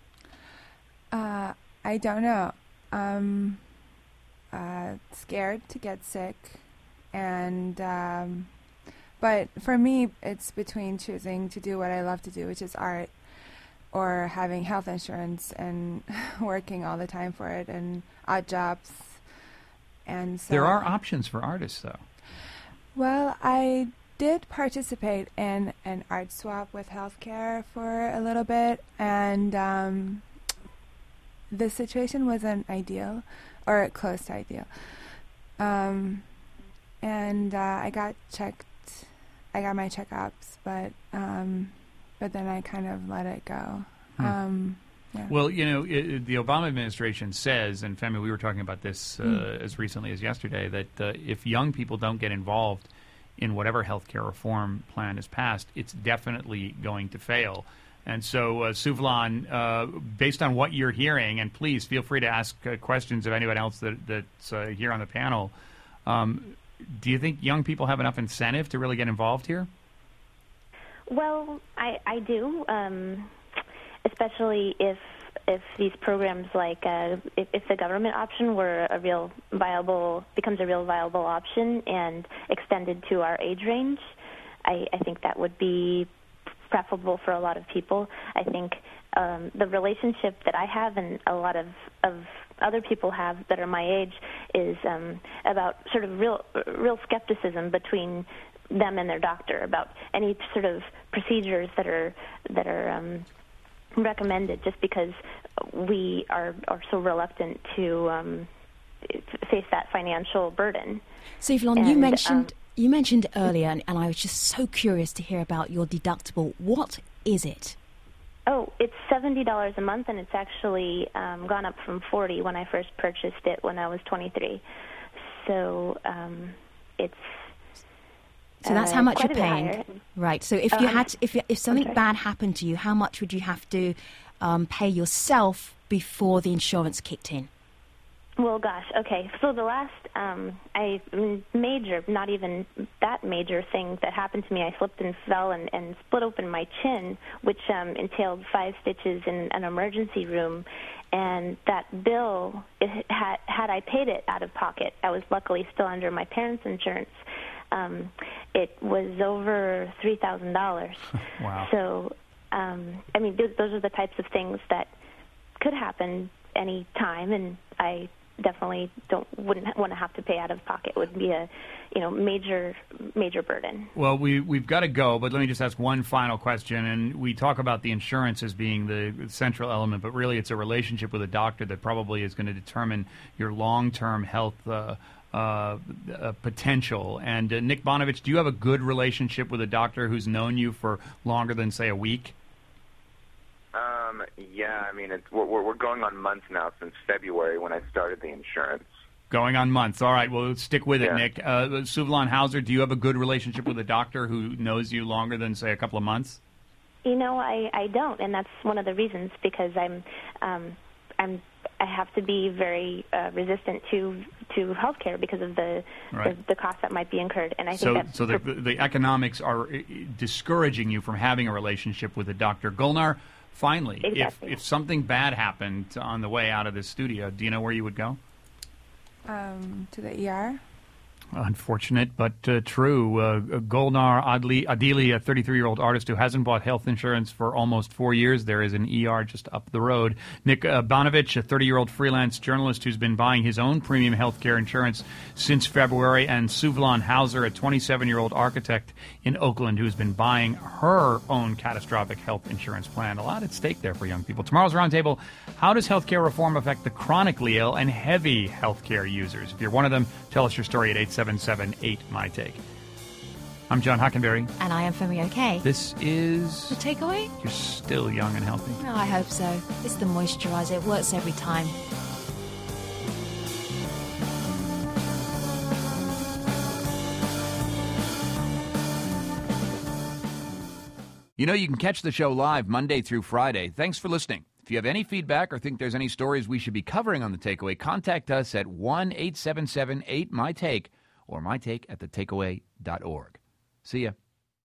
Uh, I don't know. I'm uh, scared to get sick, and um, but for me, it's between choosing to do what I love to do, which is art, or having health insurance and working all the time for it and odd jobs. And so, There are options for artists, though. well, I did participate in an art swap with healthcare for a little bit, and um, the situation wasn't ideal, or close to ideal. Um, and uh, I got checked, I got my checkups, but um, but then I kind of let it go. Hmm. Um, Yeah. Well, you know, it, the Obama administration says, and Femi, we were talking about this uh, Mm. as recently as yesterday, that uh, if young people don't get involved in whatever health care reform plan is passed, it's definitely going to fail. And so, uh, Suvlan, uh, based on what you're hearing, and please feel free to ask uh, questions of anyone else that, that's uh, here on the panel, um, do you think young people have enough incentive to really get involved here? Well, I, I do, um, especially if if these programs like uh, if, if the government option were a real viable becomes a real viable option and extended to our age range, I, I think that would be preferable for a lot of people. I think um, the relationship that I have and a lot of, of other people have that are my age is um, about sort of real real skepticism between them and their doctor about any sort of procedures that are that are um, recommended, just because we are are so reluctant to um, face that financial burden. Suvlan, you And, mentioned um, you mentioned earlier, and, and I was just so curious to hear about your deductible. What is it? Oh, it's seventy dollars a month, and it's actually um, gone up from forty when I first purchased it when I was twenty-three. So um, it's So that's uh, how much quite you're a bit paying, higher. right? So if Oh, you I'm- had, if if something sorry. bad happened to you, how much would you have to um, pay yourself before the insurance kicked in? Well, gosh, okay. So the last um, I major, not even that major thing that happened to me, I slipped and fell and, and split open my chin, which um, entailed five stitches in an emergency room. And that bill, it had, had I paid it out of pocket, I was luckily still under my parents' insurance. Um, it was over three thousand dollars. Wow. So, um, I mean, th- those are the types of things that could happen any time, and I definitely don't wouldn't want to have to pay out of pocket. It would be a, you know, major major burden. Well, we, we've got to go, but let me just ask one final question. And we talk about the insurance as being the central element, but really it's a relationship with a doctor that probably is going to determine your long-term health uh, uh, uh, potential. And uh, Nick Bonovich, do you have a good relationship with a doctor who's known you for longer than, say, a week? Um, yeah, I mean, it's, we're, we're going on months now since February when I started the insurance. Going on months. All right, well, stick with it, Yeah. Nick. Uh, Suvlan Hauser, do you have a good relationship with a doctor who knows you longer than, say, a couple of months? You know, I, I don't, and that's one of the reasons, because I'm um, I'm I have to be very uh, resistant to to healthcare because of the, Right. the the cost that might be incurred, and I So, think that so the, the economics are uh, discouraging you from having a relationship with a doctor. Gulnar, finally, Exactly. if if something bad happened on the way out of this studio, do you know where you would go? Um, to the E R. Unfortunate, but uh, true. Uh, Gulnar Adli, Adili, a thirty-three-year-old artist who hasn't bought health insurance for almost four years. There is an E R just up the road. Nick uh, Bonovich, a thirty-year-old freelance journalist who's been buying his own premium health care insurance since February. And Suvlan Hauser, a twenty-seven-year-old architect in Oakland who's been buying her own catastrophic health insurance plan. A lot at stake there for young people. Tomorrow's Roundtable, how does health care reform affect the chronically ill and heavy health care users? If you're one of them, tell us your story at eight seven seven eight my take. I'm John Hockenberry. And I am Femi OK. This is... The takeaway? You're still young and healthy. Oh, I hope so. It's the moisturiser. It works every time. You know, you can catch the show live Monday through Friday. Thanks for listening. If you have any feedback or think there's any stories we should be covering on The Takeaway, contact us at one eight seven seven eight my take or my take at the takeaway dot org. See ya.